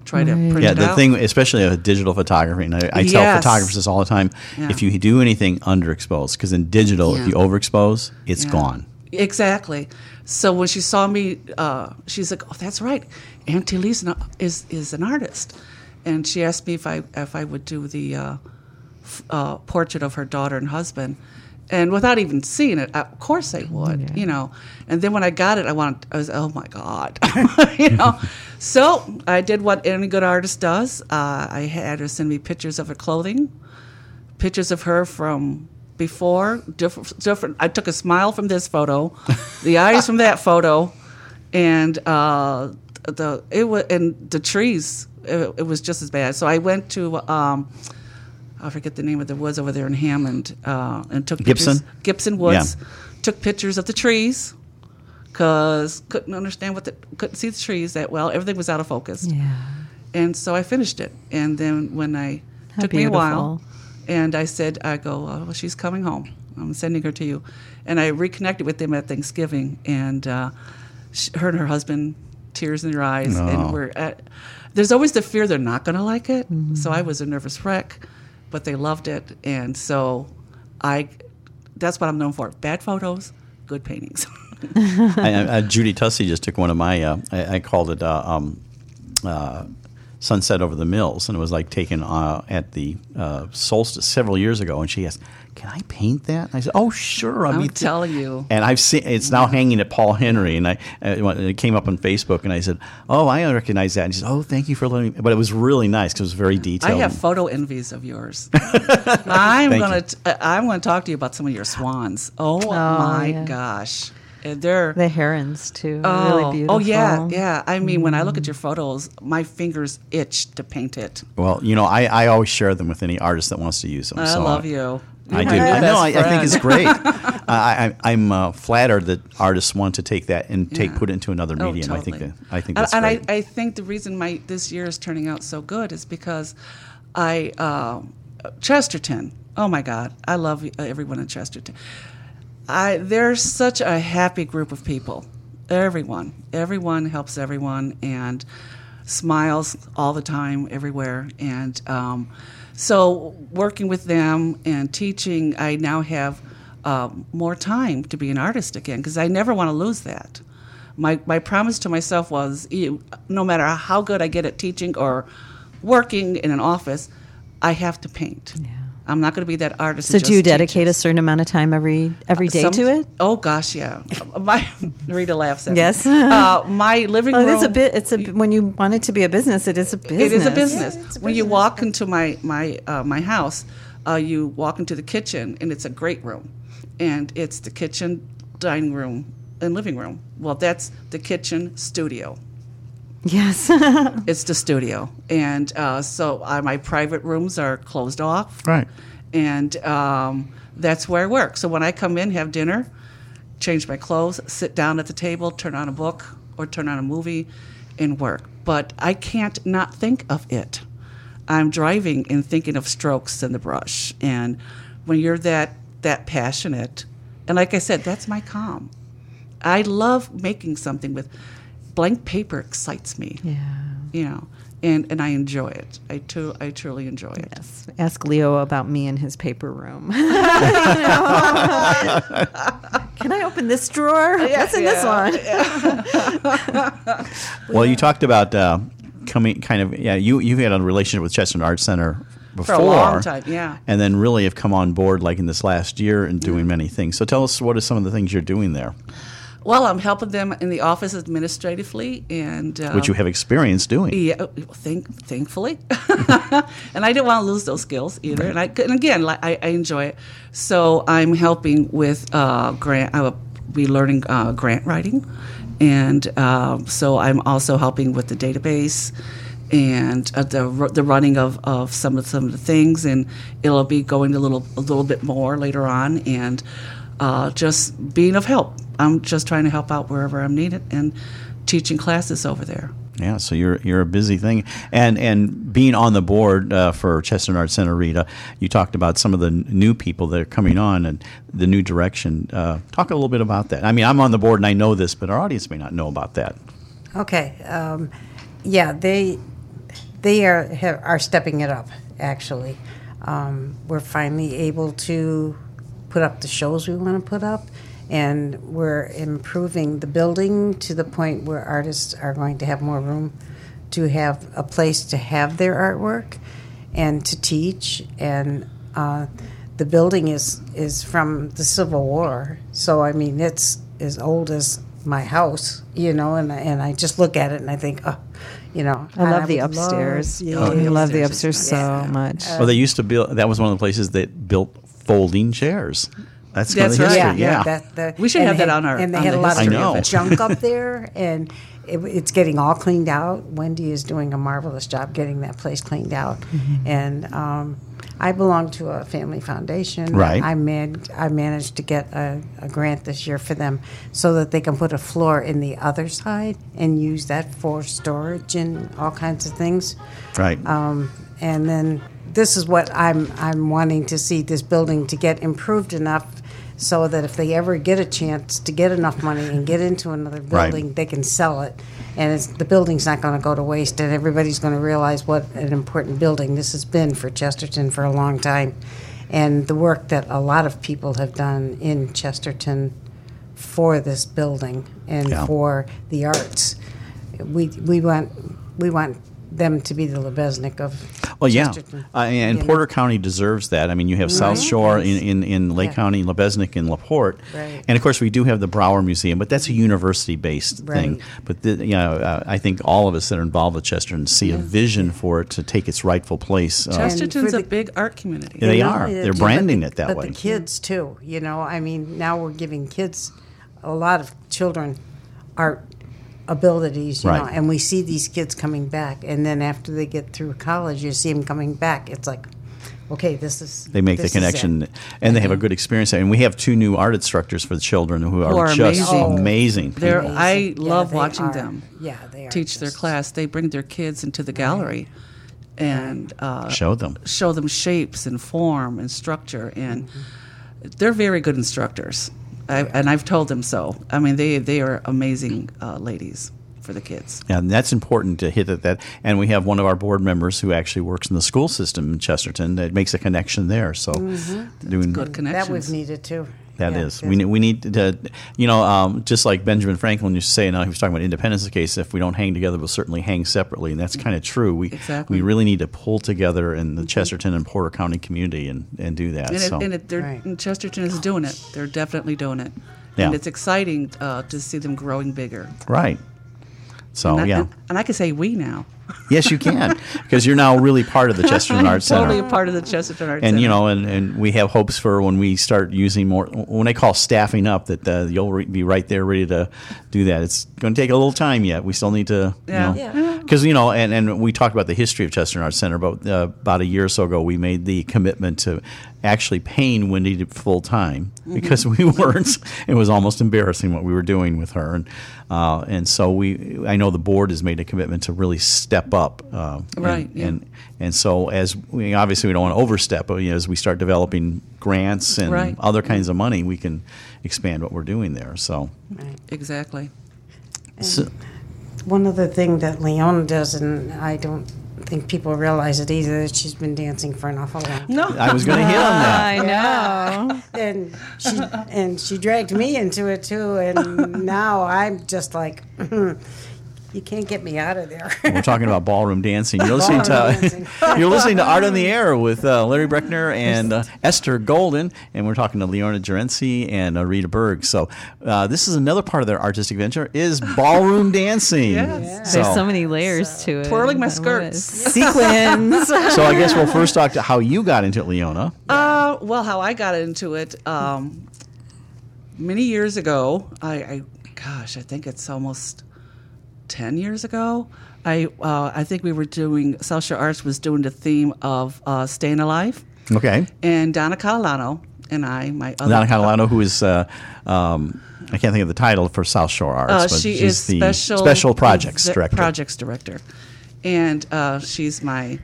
try to print Yeah, it the out. thing, especially with digital photography, and I, I tell Yes. photographers this all the time, Yeah. if you do anything underexposed, because in digital, Yeah. if you overexpose, it's Yeah. gone. Exactly. So when she saw me, uh, she's like, "Oh, that's right. Auntie Lee's an, is is an artist," and she asked me if I if I would do the uh, f- uh, portrait of her daughter and husband. And without even seeing it, of course I would, you know. And then when I got it, I wanted, I was, oh my God, you know. So I did what any good artist does. Uh, I had her send me pictures of her clothing, pictures of her from before, different, different. I took a smile from this photo, the eyes from that photo, and uh, the it was and the trees. It, it was just as bad. So I went to. Um, I forget the name of the woods over there in Hammond, uh, and took Gibson? pictures, Gibson Woods. Yeah. Took pictures of the trees because couldn't understand what the couldn't see the trees that well. Everything was out of focus. Yeah. And so I finished it. And then when I How took me a while, beautiful. and I said, I go, oh, well, she's coming home. I'm sending her to you. And I reconnected with them at Thanksgiving, and uh, she, her and her husband, tears in their eyes, No. and we're at. There's always the fear they're not going to like it. So I was a nervous wreck, but they loved it, and so I. That's what I'm known for: bad photos, good paintings. I, I, Judy Tussey just took one of my, uh, I, I called it uh, um, uh, Sunset Over the Mills, and it was like taken uh, at the uh, solstice several years ago, and she asked, can I paint that? And I said, oh, sure. I'll I'm be telling you. And I've seen, it's now hanging at Paul Henry, and I uh, it came up on Facebook, and I said, oh, I recognize that. And she said, oh, thank you for letting me, but it was really nice because it was very I detailed. have photo envies of yours. I'm Thank gonna you. t- I'm gonna talk to you about some of your swans. Oh, my yeah. gosh, And they're The herons too. oh, Are really beautiful. oh yeah, yeah. I mean, when I look at your photos, my fingers itch to paint it. Well, you know, I, I always share them with any artist that wants to use them. I so love you. I You're do. my I know. best I, I think it's friend. great. I, I, I'm uh, flattered that artists want to take that and take Yeah. put it into another Oh, medium. I think totally. that I think And- that's and great. I, I think the reason my this year is turning out so good is because I uh, Chesterton. Oh my God, I love everyone in Chesterton. I they're such a happy group of people. Everyone, everyone helps everyone and smiles all the time, everywhere. And um, so, working with them and teaching, I now have uh, more time to be an artist again because I never want to lose that. My my promise to myself was, you, no matter how good I get at teaching or working in an office, I have to paint. Yeah. I'm not going to be that artist. So who do you just dedicate teaches. a certain amount of time every every day Some- to it? Oh gosh, yeah. My Rita laughs at me. Yes. Uh, my living Well, room. it is a bit. It's a when you want it to be a business. It is a business. It is a business. Yeah, it's a when you business. walk into my my uh, my house, uh, you walk into the kitchen, and it's a great room, and it's the kitchen, dining room, and living room. Well, that's the kitchen studio. Yes. It's the studio, and uh, so uh, my private rooms are closed off. Right. And um, that's where I work. So when I come in, have dinner, change my clothes, sit down at the table, turn on a book or turn on a movie, and work. But I can't not think of it. I'm driving and thinking of strokes and the brush. And when you're that that passionate, and like I said, that's my calm. I love making something with blank paper. Excites me. Yeah. You know, and, and I enjoy it. I too, I truly enjoy it. Yes. Ask Leo about me in his paper room. Can I open this drawer? What's in this one? Well, you talked about uh, coming, kind of, yeah. You you had a relationship with Chester Arts Center before, For a long time, yeah. and then really have come on board like in this last year and doing many things. So tell us, what are some of the things you're doing there, Well, I'm helping them in the office administratively, and uh, which you have experience doing? yeah, thank, thankfully, and I didn't want to lose those skills either. And I and again, like, I, I enjoy it. So I'm helping with uh, grant. I will be learning uh, grant writing, and uh, so I'm also helping with the database and uh, the the running of, of some of some of the things, and it'll be going a little a little bit more later on, and uh, just being of help. I'm just trying to help out wherever I'm needed and teaching classes over there. Yeah, so you're you're a busy thing, and and being on the board uh, for Chester Arts Center, Rita, you talked about some of the n- new people that are coming on and the new direction. Uh, talk a little bit about that. I mean, I'm on the board and I know this, but our audience may not know about that. Okay. Um, yeah, they they are have, are stepping it up. Actually, um, we're finally able to put up the shows we want to put up, and we're improving the building to the point where artists are going to have more room to have a place to have their artwork and to teach. And uh, the building is is from the Civil War, so I mean it's as old as my house, you know, and and I just look at it and I think, oh, you know, I love would the upstairs. yeah, Oh, I love the upstairs upstairs Yeah. so much. Well, they used to build. That was one of the places that built folding chairs. That's, That's kind of right. history. yeah, Yeah. That, the, We should and have they that had- on our- And they on had the a lot history of of it. junk up there, and it, it's getting all cleaned out. Wendy is doing a marvelous job getting that place cleaned out, Mm-hmm. and um, I belong to a family foundation. Right. I man, I managed to get a, a grant this year for them so that they can put a floor in the other side and use that for storage and all kinds of things. Right. Um, and then this is what I'm I'm wanting to see this building to get improved enough so that if they ever get a chance to get enough money and get into another Right. building, they can sell it. And it's, the building's not going to go to waste, and everybody's going to realize what an important building this has been for Chesterton for a long time. And the work that a lot of people have done in Chesterton for this building and Yeah. for the arts. We we want we want them to be the Lebesnik of Well, yeah, Chesterton. uh, and you know. Porter County deserves that. I mean, you have South Right. Shore in, in, in Lake Yeah. County, Lebesnik, and LaPorte, Right. and of course we do have the Brower Museum, but that's a university-based thing. Right. But the, you know, uh, I think all of us that are involved with Chesterton see a vision for it to take its rightful place. Uh, Chesterton's for a the- big art community. They You know, are. it- They're but branding the- it that but way. the kids too, you know. I mean, now we're giving kids, a lot of children, art abilities, you know, Right. and we see these kids coming back, and then after they get through college, you see them coming back. It's like, okay, this is They make the this is it. connection, and they have a good experience. And we have two new art instructors for the children who are, Who are just amazing. amazing. They're, people. I Amazing. Yeah, love they watching are. them Yeah, they are teach their just- class. They bring their kids into the gallery and uh, Show them. show them shapes and form and structure, and Mm-hmm. they're very good instructors. I, and I've told them so. I mean, they they are amazing uh, ladies for the kids. Yeah, and that's important to hit at that. And we have one of our board members who actually works in the school system in Chesterton that makes a connection there. So doing Good That connections. we've needed too. That Yeah, is, we need, we need to, you know, um, just like Benjamin Franklin used to say, and he was talking about Independence case. If we don't hang together, we'll certainly hang separately, and that's kind of true. We Exactly. we really need to pull together in the Chesterton and Porter County community and, and do that. And, so it, and it, they're, Right. and Chesterton is doing it. They're definitely doing it. Yeah. And it's exciting uh, to see them growing bigger. right. So and I, yeah, and, and I can say we now. yes, you can, because you're now really part of the Chesterton Arts Center. Totally a part of the Chesterton Arts And Center. you know, and, and we have hopes for when we start using more. When I call staffing up, that uh, you'll re- be right there, ready to do that. It's going to take a little time yet. We still need to, Yeah. you know, because you know, and, and we talked about the history of Chesterton Arts Center. About uh, about a year or so ago, we made the commitment to actually paying Wendy full time because we weren't. It was almost embarrassing what we were doing with her, and uh, and so we. I know the board has made a commitment to really step up. Uh, and- Right, yeah. and and so as we obviously we don't want to overstep, but you know, as we start developing grants and Right. other kinds of money, we can expand what we're doing there. So, Exactly. so One other thing that Leona does, and I don't think people realize it either, that she's been dancing for an awful long time. No. I was going to hit on that. I know. And she and she dragged me into it too, and now I'm just like, you can't get me out of there. We're talking about ballroom dancing. You're listening Ballroom to dancing. you're listening to Art on the Air with uh, Larry Breckner and uh, Esther Golden, and we're talking to Leona Gerency and uh, Rita Berg. So uh, this is another part of their artistic venture is ballroom dancing. Yes. So, There's so many layers to it. Twirling my I love skirts. it. Sequins. so I guess we'll first talk to how you got into it, Leona. Uh, well, how I got into it, um, many years ago, I, I, gosh, I think it's almost ten years ago. I, uh, I think we were doing, South Shore Arts was doing the theme of uh, Staying Alive. Okay. And Donna Catalano and I, my other... Donna Catalano, who is, uh, um, I can't think of the title for South Shore Arts, Uh, but she she's is the special special projects the director. Projects director, and uh, she's my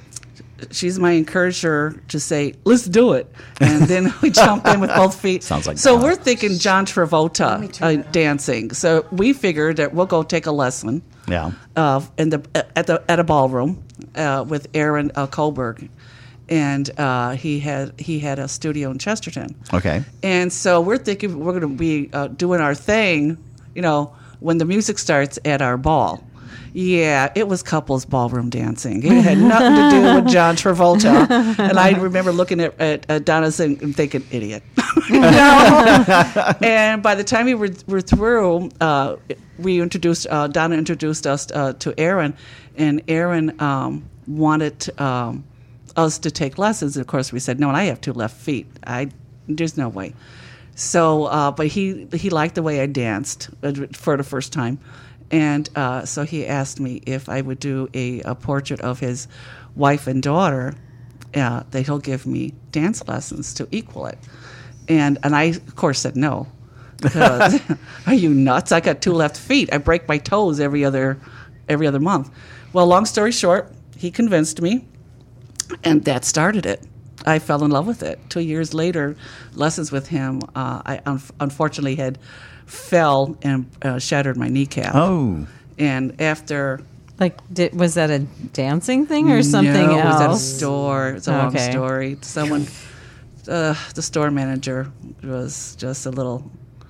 she's my encourager to say, "Let's do it," and then we jump in with both feet. Sounds like so. Donna. We're thinking John Travolta uh, dancing. So we figured that we'll go take a lesson. Yeah. Uh, in the at the at a ballroom, uh, with Aaron uh, Kohlberg, and uh, he had he had a studio in Chesterton. Okay. And so we're thinking we're going to be uh, doing our thing, you know, when the music starts at our ball. Yeah, it was couples ballroom dancing. It had nothing to do with John Travolta. And I remember looking at, at, at Donna and thinking, idiot. You know? And by the time we were, were through, uh, we introduced, uh, Donna introduced us uh, to Aaron, and Aaron um, wanted um, us to take lessons. And of course, we said, no, and I have two left feet. I There's no way. So, uh, but he he liked the way I danced uh, for the first time. And uh, so he asked me if I would do a, a portrait of his wife and daughter, uh, that he'll give me dance lessons to equal it. And and I, of course, said no. Because, are you nuts? I got two left feet. I break my toes every other every other month. Well, long story short, he convinced me, and that started it. I fell in love with it. Two years later, lessons with him, uh, I un- unfortunately had fell and uh, shattered my kneecap. Oh. And after... Like, did, was that a dancing thing or something no, else? it was at a store. It's a long Okay. story. Someone, uh, the store manager was just a little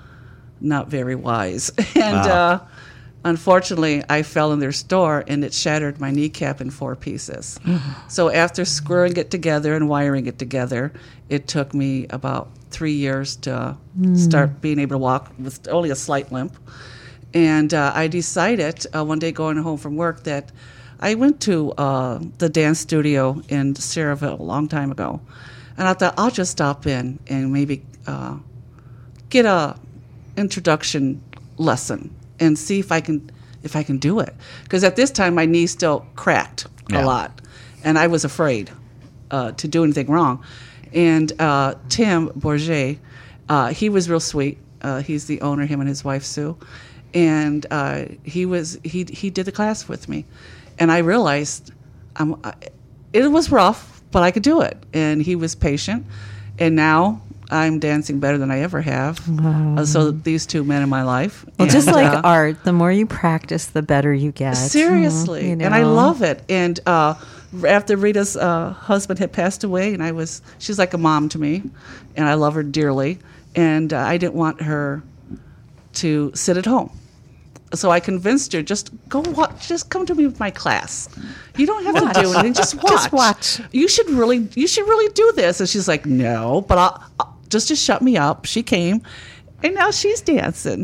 not very wise. And Wow. uh, unfortunately, I fell in their store and it shattered my kneecap in four pieces. So after screwing it together and wiring it together, it took me about three years to start being able to walk with only a slight limp. And uh, I decided uh, one day going home from work that I went to uh, the dance studio in Saraville a long time ago. And I thought, I'll just stop in and maybe uh, get a introduction lesson and see if I can if I can do it. Because at this time, my knee still cracked Yeah. a lot. And I was afraid uh, to do anything wrong. And uh, Tim Bourget, uh, he was real sweet. Uh, he's the owner, him and his wife, Sue. And uh, he was he he did the class with me. And I realized I'm, I, it was rough, but I could do it. And he was patient. And now I'm dancing better than I ever have. Wow. Uh, so these two men in my life. Well, And, just like uh, art, the more you practice, the better you get. seriously, You and I know? love it. And uh, after Rita's uh, husband had passed away, and I was, she's like a mom to me, and I love her dearly. And uh, I didn't want her to sit at home. So I convinced her, just go watch, just come to me with my class. You don't have to do anything, just watch. Just watch. You should really, you should really do this. And she's like, no, but I'll, I'll just to shut me up. She came, and now she's dancing.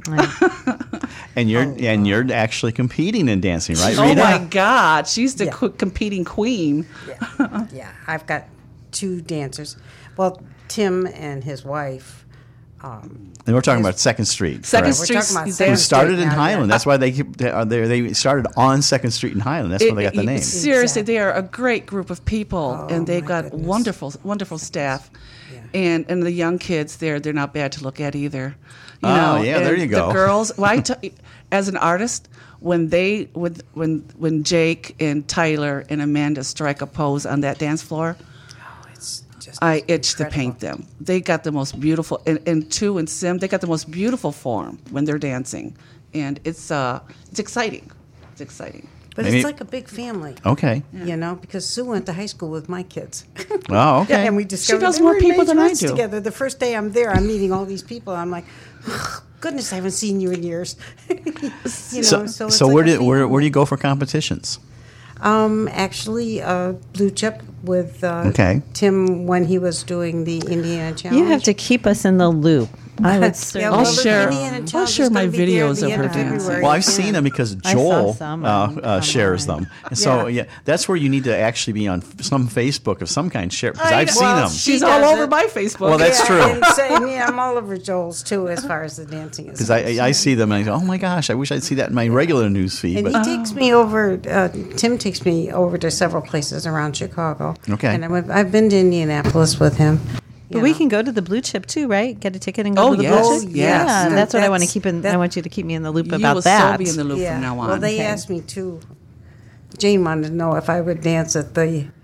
And you're and you're actually competing in dancing, right, Oh Rita? my God, she's the Yeah. qu- competing queen. Yeah, yeah. I've got two dancers. Well, Tim and his wife. Um, And we're talking about Second Street. Second correct? we're Street. talking about They It Second started Street in now, Highland. yeah. That's why they keep, they, are there- they started on Second Street in Highland. That's where they got the It- name. it- Seriously, Exactly. they are a great group of people, Oh, and they've my got goodness. wonderful, wonderful staff. Yeah. And and the young kids there, they're not bad to look at either. You Oh, know, yeah, there and you go. The girls, well, I t- as an artist, when they when when when Jake and Tyler and Amanda strike a pose on that dance floor, oh, it's just I itch to incredible. paint them. They got the most beautiful, and, and two and Sim, they got the most beautiful form when they're dancing, and it's uh, it's exciting. It's exciting. But Maybe- it's like a big family. Okay. You know, because Sue went to high school with my kids. Oh, okay. And we discovered knows they more were in people than I majorettes do. Together. The first day I'm there, I'm meeting all these people. I'm like, goodness, I haven't seen you in years. you know, so, so, so, it's like where a did where, family. where do you go for competitions? Um, actually, uh, Blue Chip with uh, Okay. Tim when he was doing the Indiana Challenge. You have to keep us in the loop. I would Yeah, certainly. I'll well, the share- Indiana I'll Challenge share is my gonna be there at videos the of end her dancing. February. Well, I've Yeah. seen them because I saw Joel some uh, on- uh, shares online. them. And so Yeah. yeah, that's where you need to actually be on f- some Facebook of some kind. Share because I I've know. seen Well, them. she She's does all over it. my Facebook. Well, that's Yeah, true. And, so, and yeah, I'm all over Joel's too as far as the dancing is. Because I, I concerned. see them and I go, oh my gosh, I wish I'd see that in my regular news feed. And But he takes me over. Uh, Tim takes me over to several places around Chicago. Okay. And I went, I've been to Indianapolis with him. you But we know. can go to the Blue Chip too, right? Get a ticket and go Oh, to the yes. Blue Chip. Oh, yes. Yeah, No, that's what I want to that's- keep in. I that- want you to keep me in the loop you about will that. so be in the loop from now on. Well, they Okay. asked me too. Jane wanted to know if I would dance at the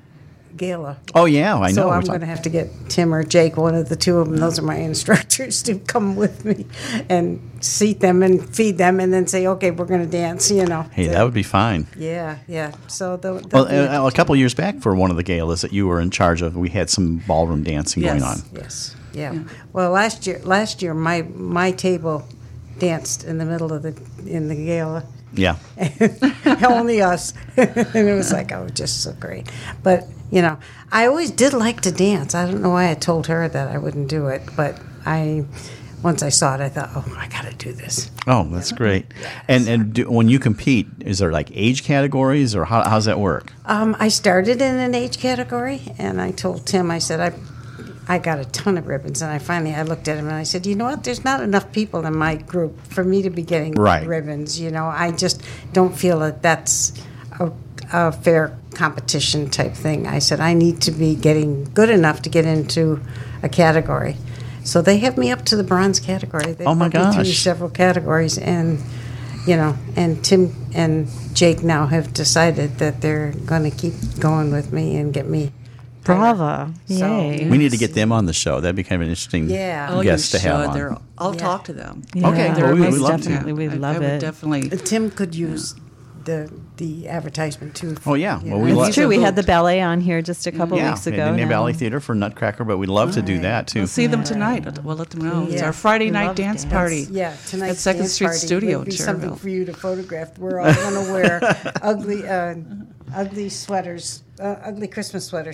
gala. Oh yeah, I know. So We're I'm talking- going to have to get Tim or Jake, one of the two of them. Those are my instructors, to come with me and seat them and feed them, and then say, "Okay, we're going to dance." You know. Hey, that would be fine. Yeah, yeah. So the, the Well, uh, a couple years back, for one of the galas that you were in charge of, we had some ballroom dancing Yes. going on. yes, yeah. Well, last year, last year, my my table danced in the middle of the in the gala. Yeah. Only us. And it was like, oh, just so great. But, you know, I always did like to dance. I don't know why I told her that I wouldn't do it, but I, once I saw it, I thought, oh, I got to do this. Oh, that's great. And and do, when you compete, is there like age categories, or how how's that work? Um, I started in an age category, and I told Tim, I said, I I got a ton of ribbons, and I finally, I looked at him and I said, you know what, there's not enough people in my group for me to be getting Right. ribbons, you know, I just don't feel that that's a, a fair competition type thing. I said, I need to be getting good enough to get into a category. So they have me up to the bronze category. They've Oh, my put me through gosh. several categories, and, you know, and Tim and Jake now have decided that they're going to keep going with me and get me. Brava. So- Yay. We need to get them on the show. That'd be kind of an interesting Yeah. Oh, guest you to have should. on. They're, I'll Yeah. talk to them. Yeah, Okay, well, we- most we'd love to. definitely. We'd I, love I would it. definitely. Tim could use the the advertisement too. Oh, yeah. You Well, know, we and love- It's he's true. a We had the hoot. ballet on here just a couple yeah, weeks the ago. Indian now. Ballet Theater for Nutcracker, but we'd love to do that too. We'll see them tonight. We'll let them know. It's Yeah. our Friday We night love dance dance. party. Yeah, tonight's at Second dance Street party Studio would in be something Cherville. for you to photograph. We're all going to wear ugly, uh, ugly sweaters, uh, ugly Christmas sweaters.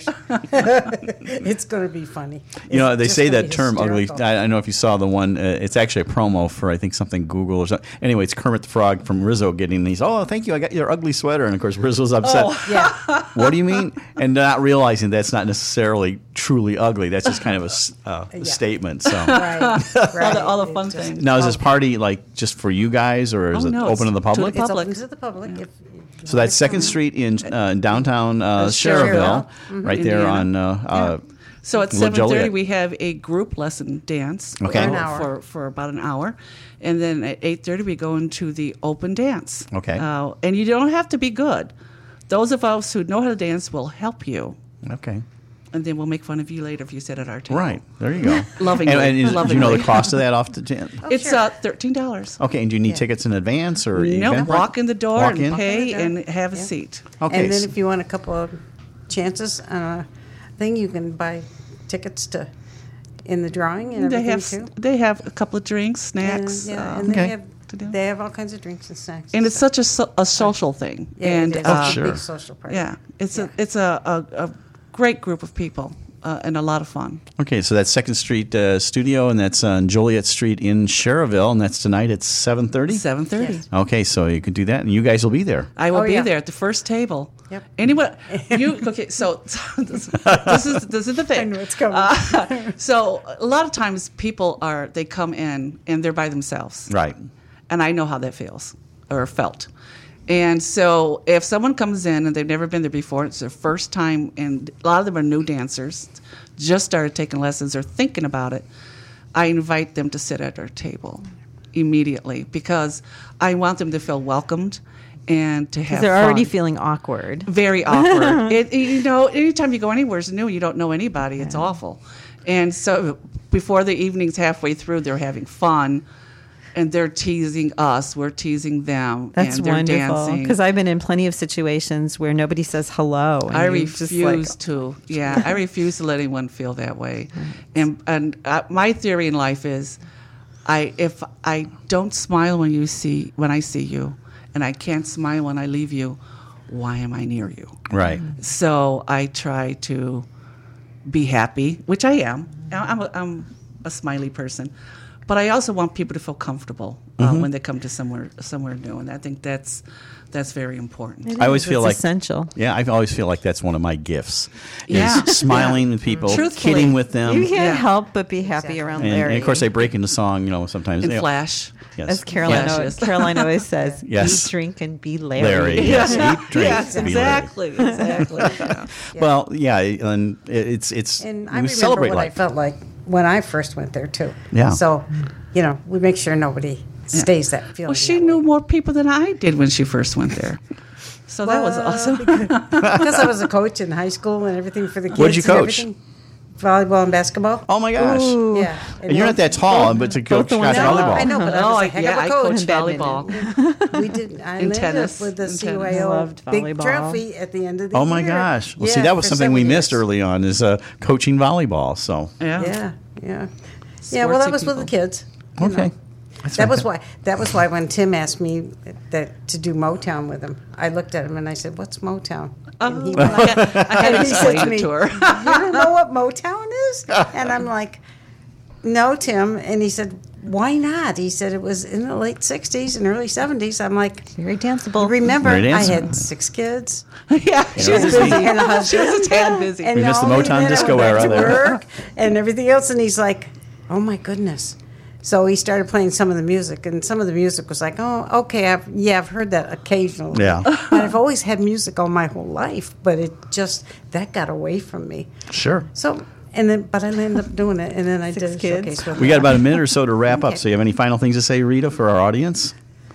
It's going to be funny. You know, It's they just say gonna that be term ugly. hysterical. I, I don't know if you saw the one. Uh, it's actually a promo for, I think, something Google or something. Anyway, it's Kermit the Frog from Rizzo getting these. Oh, thank you. I got your ugly sweater. And of course, Rizzo's upset. Yeah, What do you mean? And not realizing that's not necessarily truly ugly. That's just kind of a s- uh, a Yeah. statement. So right, right. All the, all the It fun just- things. now, is this party like just for you guys, or is Oh, it no, open it's to the to public? the It's public. open to the public. If, if you So wanna that's Second come. Street in uh, downtown uh, Cherville. Cherville, right there Indiana. on. Uh, uh, So at La seven thirty, Joliet. we have a group lesson dance Okay. uh, For an hour. for, for about an hour. And then at eight thirty, we go into the open dance. Okay. Uh, and you don't have to be good. Those of us who know how to dance will help you. Okay. And then we'll make fun of you later if you sit at our table. Right. There you go. Lovingly. And, and is, do you know the Lovingly. cost of that off the ten? It's sure. uh, thirteen dollars. Okay. And do you need tickets in advance or Nope. event? Walk in the door Walk and in? pay Walk in the and door. have a Yeah. seat. Okay. And then s- if you want a couple of chances on a thing, you can buy tickets to in the drawing and They everything have too. they have a couple of drinks, snacks. And, yeah, uh, and Okay. they have to do. they have all kinds of drinks and snacks. and it's stuff. such a, so, a social thing. Yeah, and it is. uh, It's a sure. big social party. yeah, it's Yeah. a it's a, a, a great group of people uh, and a lot of fun. Okay, so that's Second Street uh, Studio, and that's on Joliet Street in Cherville, and that's tonight at seven thirty. Seven thirty. Yes. Okay, so you can do that, and you guys will be there. I will Oh, be yeah. there at the first table. Yep. Anyone? You okay? So this, this is this is the thing. I know it's coming. Uh, so a lot of times people are they come in and they're by themselves. Right. And I know how that feels or felt. And so if someone comes in and they've never been there before, it's their first time, and a lot of them are new dancers, just started taking lessons or thinking about it, I invite them to sit at our table immediately because I want them to feel welcomed and to have Because they're already fun. feeling awkward. Very awkward. it, you know, anytime you go anywhere new, you don't know anybody. It's awful. And so before the evening's halfway through, they're having fun, and they're teasing us. We're teasing them. That's and they're wonderful. dancing. Because I've been in plenty of situations where nobody says hello. And I you're refuse just like, to. Yeah, I refuse to let anyone feel that way. And and uh, my theory in life is, I if I don't smile when you see when I see you, and I can't smile when I leave you, why am I near you? Right. So I try to be happy, which I am. I'm a, I'm a smiley person, but I also want people to feel comfortable uh, when they come to somewhere somewhere new, and I think that's that's very important. It I always is. feel It's like essential. Yeah, I always feel like that's one of my gifts. Yeah. Is smiling with people, Truthfully. kidding with them, You can't Yeah. help but be happy Exactly. around and, Larry. and of course they break into song. You know, sometimes. And you know, flash. Yes. As Caroline, Flashes. always, Caroline always says, Yes. eat, drink, and be Larry. Larry. Yes. Eat, drink, Yes, be Larry. exactly, exactly. Yeah. Well, yeah, and it- it's it's And we I remember celebrate what life. I felt like when I first went there too. Yeah. So, you know, we make sure nobody stays that feeling. Well, she that knew way. more people than I did when she first went there. So that was Well, awesome. Because I was a coach in high school and everything for the kids. What'd you and coach? everything. Volleyball and basketball. Oh my gosh! Yeah. And you're not that tall, but to coach the scotch ones I volleyball. know. I know, but I Oh, was a I- heck yeah, of a I coach. coached volleyball. We did. I In ended tennis, up with the in C tennis. Y O Loved big volleyball. trophy at the end of the Oh year. my gosh! Well, see, Yeah, that was for something we several missed years. early on is uh, coaching volleyball. So Yeah. Yeah, yeah, yeah. Well, that Sportsy was with the people. kids. you okay, know. That's That was fantastic. why. That was why when Tim asked me that to do Motown with him, I looked at him and I said, "What's Motown?" And he, I had, I had to and he said explain to me, it to her. "You don't know what Motown is?" And I'm like, "No, Tim." And he said, "Why not?" He said it was in the late sixties and early seventies. I'm like, Very danceable. "Remember, Very I danceable. had six kids." yeah, she was busy. busy. And a husband. She was a tad busy. And We missed the all Motown that I disco went back era to there. work and everything else, and he's like, "Oh my goodness!" So he started playing some of the music, and some of the music was like, "Oh, okay, I've, yeah, I've heard that occasionally." Yeah. But I've always had music all my whole life, but it just that got away from me. Sure. So, and then, but I ended up doing it, and then I Six did a kids. showcase with We got about a minute or so to wrap up. Okay. So, you have any final things to say, Rita, for our audience?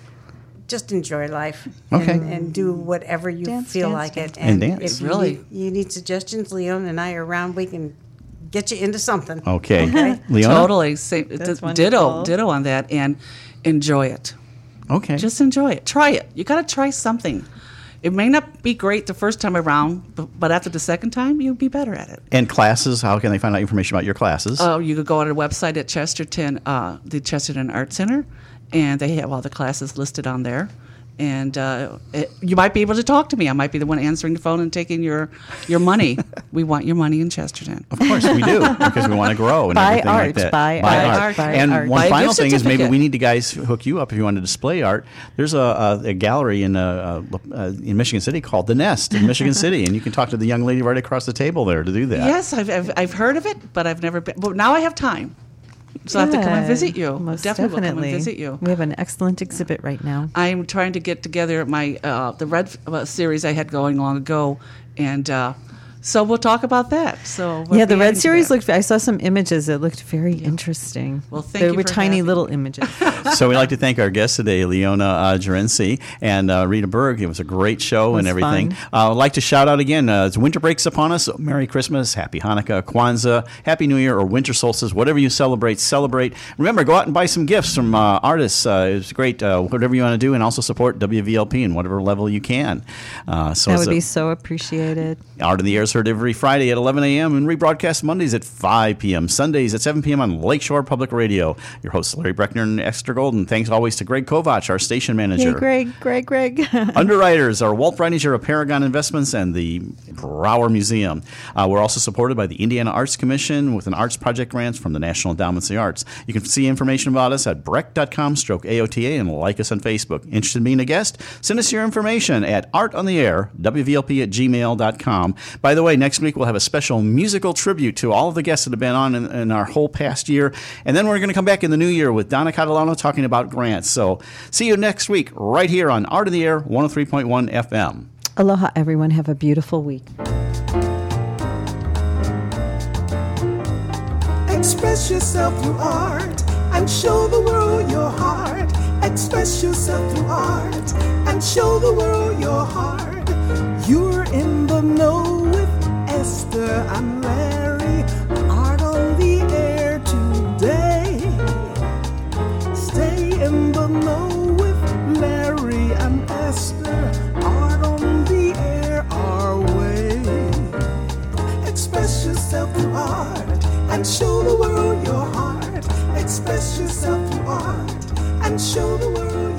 Just enjoy life, Okay. and, and do whatever you Dance, feel dance, like dance. it. And And, dance. if you Really. need, you need suggestions, Leon and I are around. We can get you into something. Okay, Okay. Leona. Totally. Same, That's d- ditto, wonderful. ditto on that, and enjoy it. Okay. Just enjoy it. Try it. You got to try something. It may not be great the first time around, but, but after the second time, you'll be better at it. And classes, how can they find out information about your classes? Uh, you could go on our website at Chesterton, uh, the Chesterton Art Center, and they have all the classes listed on there. And uh, it, you might be able to talk to me. I might be the one answering the phone and taking your your money. We want your money in Chesterton. Of course we do, because we want to grow and Buy everything like art, that. buy art, buy and art. one Buy a final gift thing is maybe certificate. we need to guys hook you up if you want to display art. There's a, a, a gallery in uh, uh, in Michigan City called The Nest in Michigan City, and you can talk to the young lady right across the table there to do that. Yes, I've, I've I've heard of it, but I've never been. But now I have time, so I have to come and Good. visit you. Most definitely, definitely. will come and visit you. We have an excellent exhibit right now. I'm trying to get together my uh, the Red uh, series I had going long ago, and uh, so we'll talk about that. So we'll Yeah, the be red adding to series that. looked. I saw some images that looked very interesting. Well, thank They you were for tiny having little me. images. So we'd like to thank our guests today, Leona uh, Gerency and uh, Rita Berg. It was a great show and was everything. fun. Uh, I'd like to shout out again, uh, as winter breaks upon us, so Merry Christmas, Happy Hanukkah, Kwanzaa, Happy New Year, or winter solstice, whatever you celebrate, celebrate. Remember, go out and buy some gifts from uh, artists. Uh, it's great, uh, whatever you want to do, and also support W V L P in whatever level you can. Uh, so That it's would a- be so appreciated. Art in the Air is heard every Friday at eleven a.m. and rebroadcast Mondays at five p.m., Sundays at seven p.m. on Lakeshore Public Radio. Your hosts, Larry Breckner and Esther Golden. Thanks always to Greg Kovach, our station manager. Hey, Greg, Greg, Greg. Underwriters are Walt Breininger of Paragon Investments and the Brower Museum. Uh, we're also supported by the Indiana Arts Commission with an arts project grant from the National Endowments of the Arts. You can see information about us at breck dot com stroke A O T A and like us on Facebook. Interested in being a guest? Send us your information at art on the air, W V L P at gmail dot com. By the way, next week we'll have a special musical tribute to all of the guests that have been on in, in our whole past year. And then we're going to come back in the new year with Donna Catalano talking about grants. So see you next week right here on Art in the Air one oh three point one F M. Aloha, everyone. Have a beautiful week. Express yourself through art and show the world your heart. Express yourself through art and show the world your heart. You're in the know with Esther and Larry. Art on the air today. Stay in the know with Larry and Esther. Art on the air our way. Express yourself through art and show the world your heart. Express yourself through art and show the world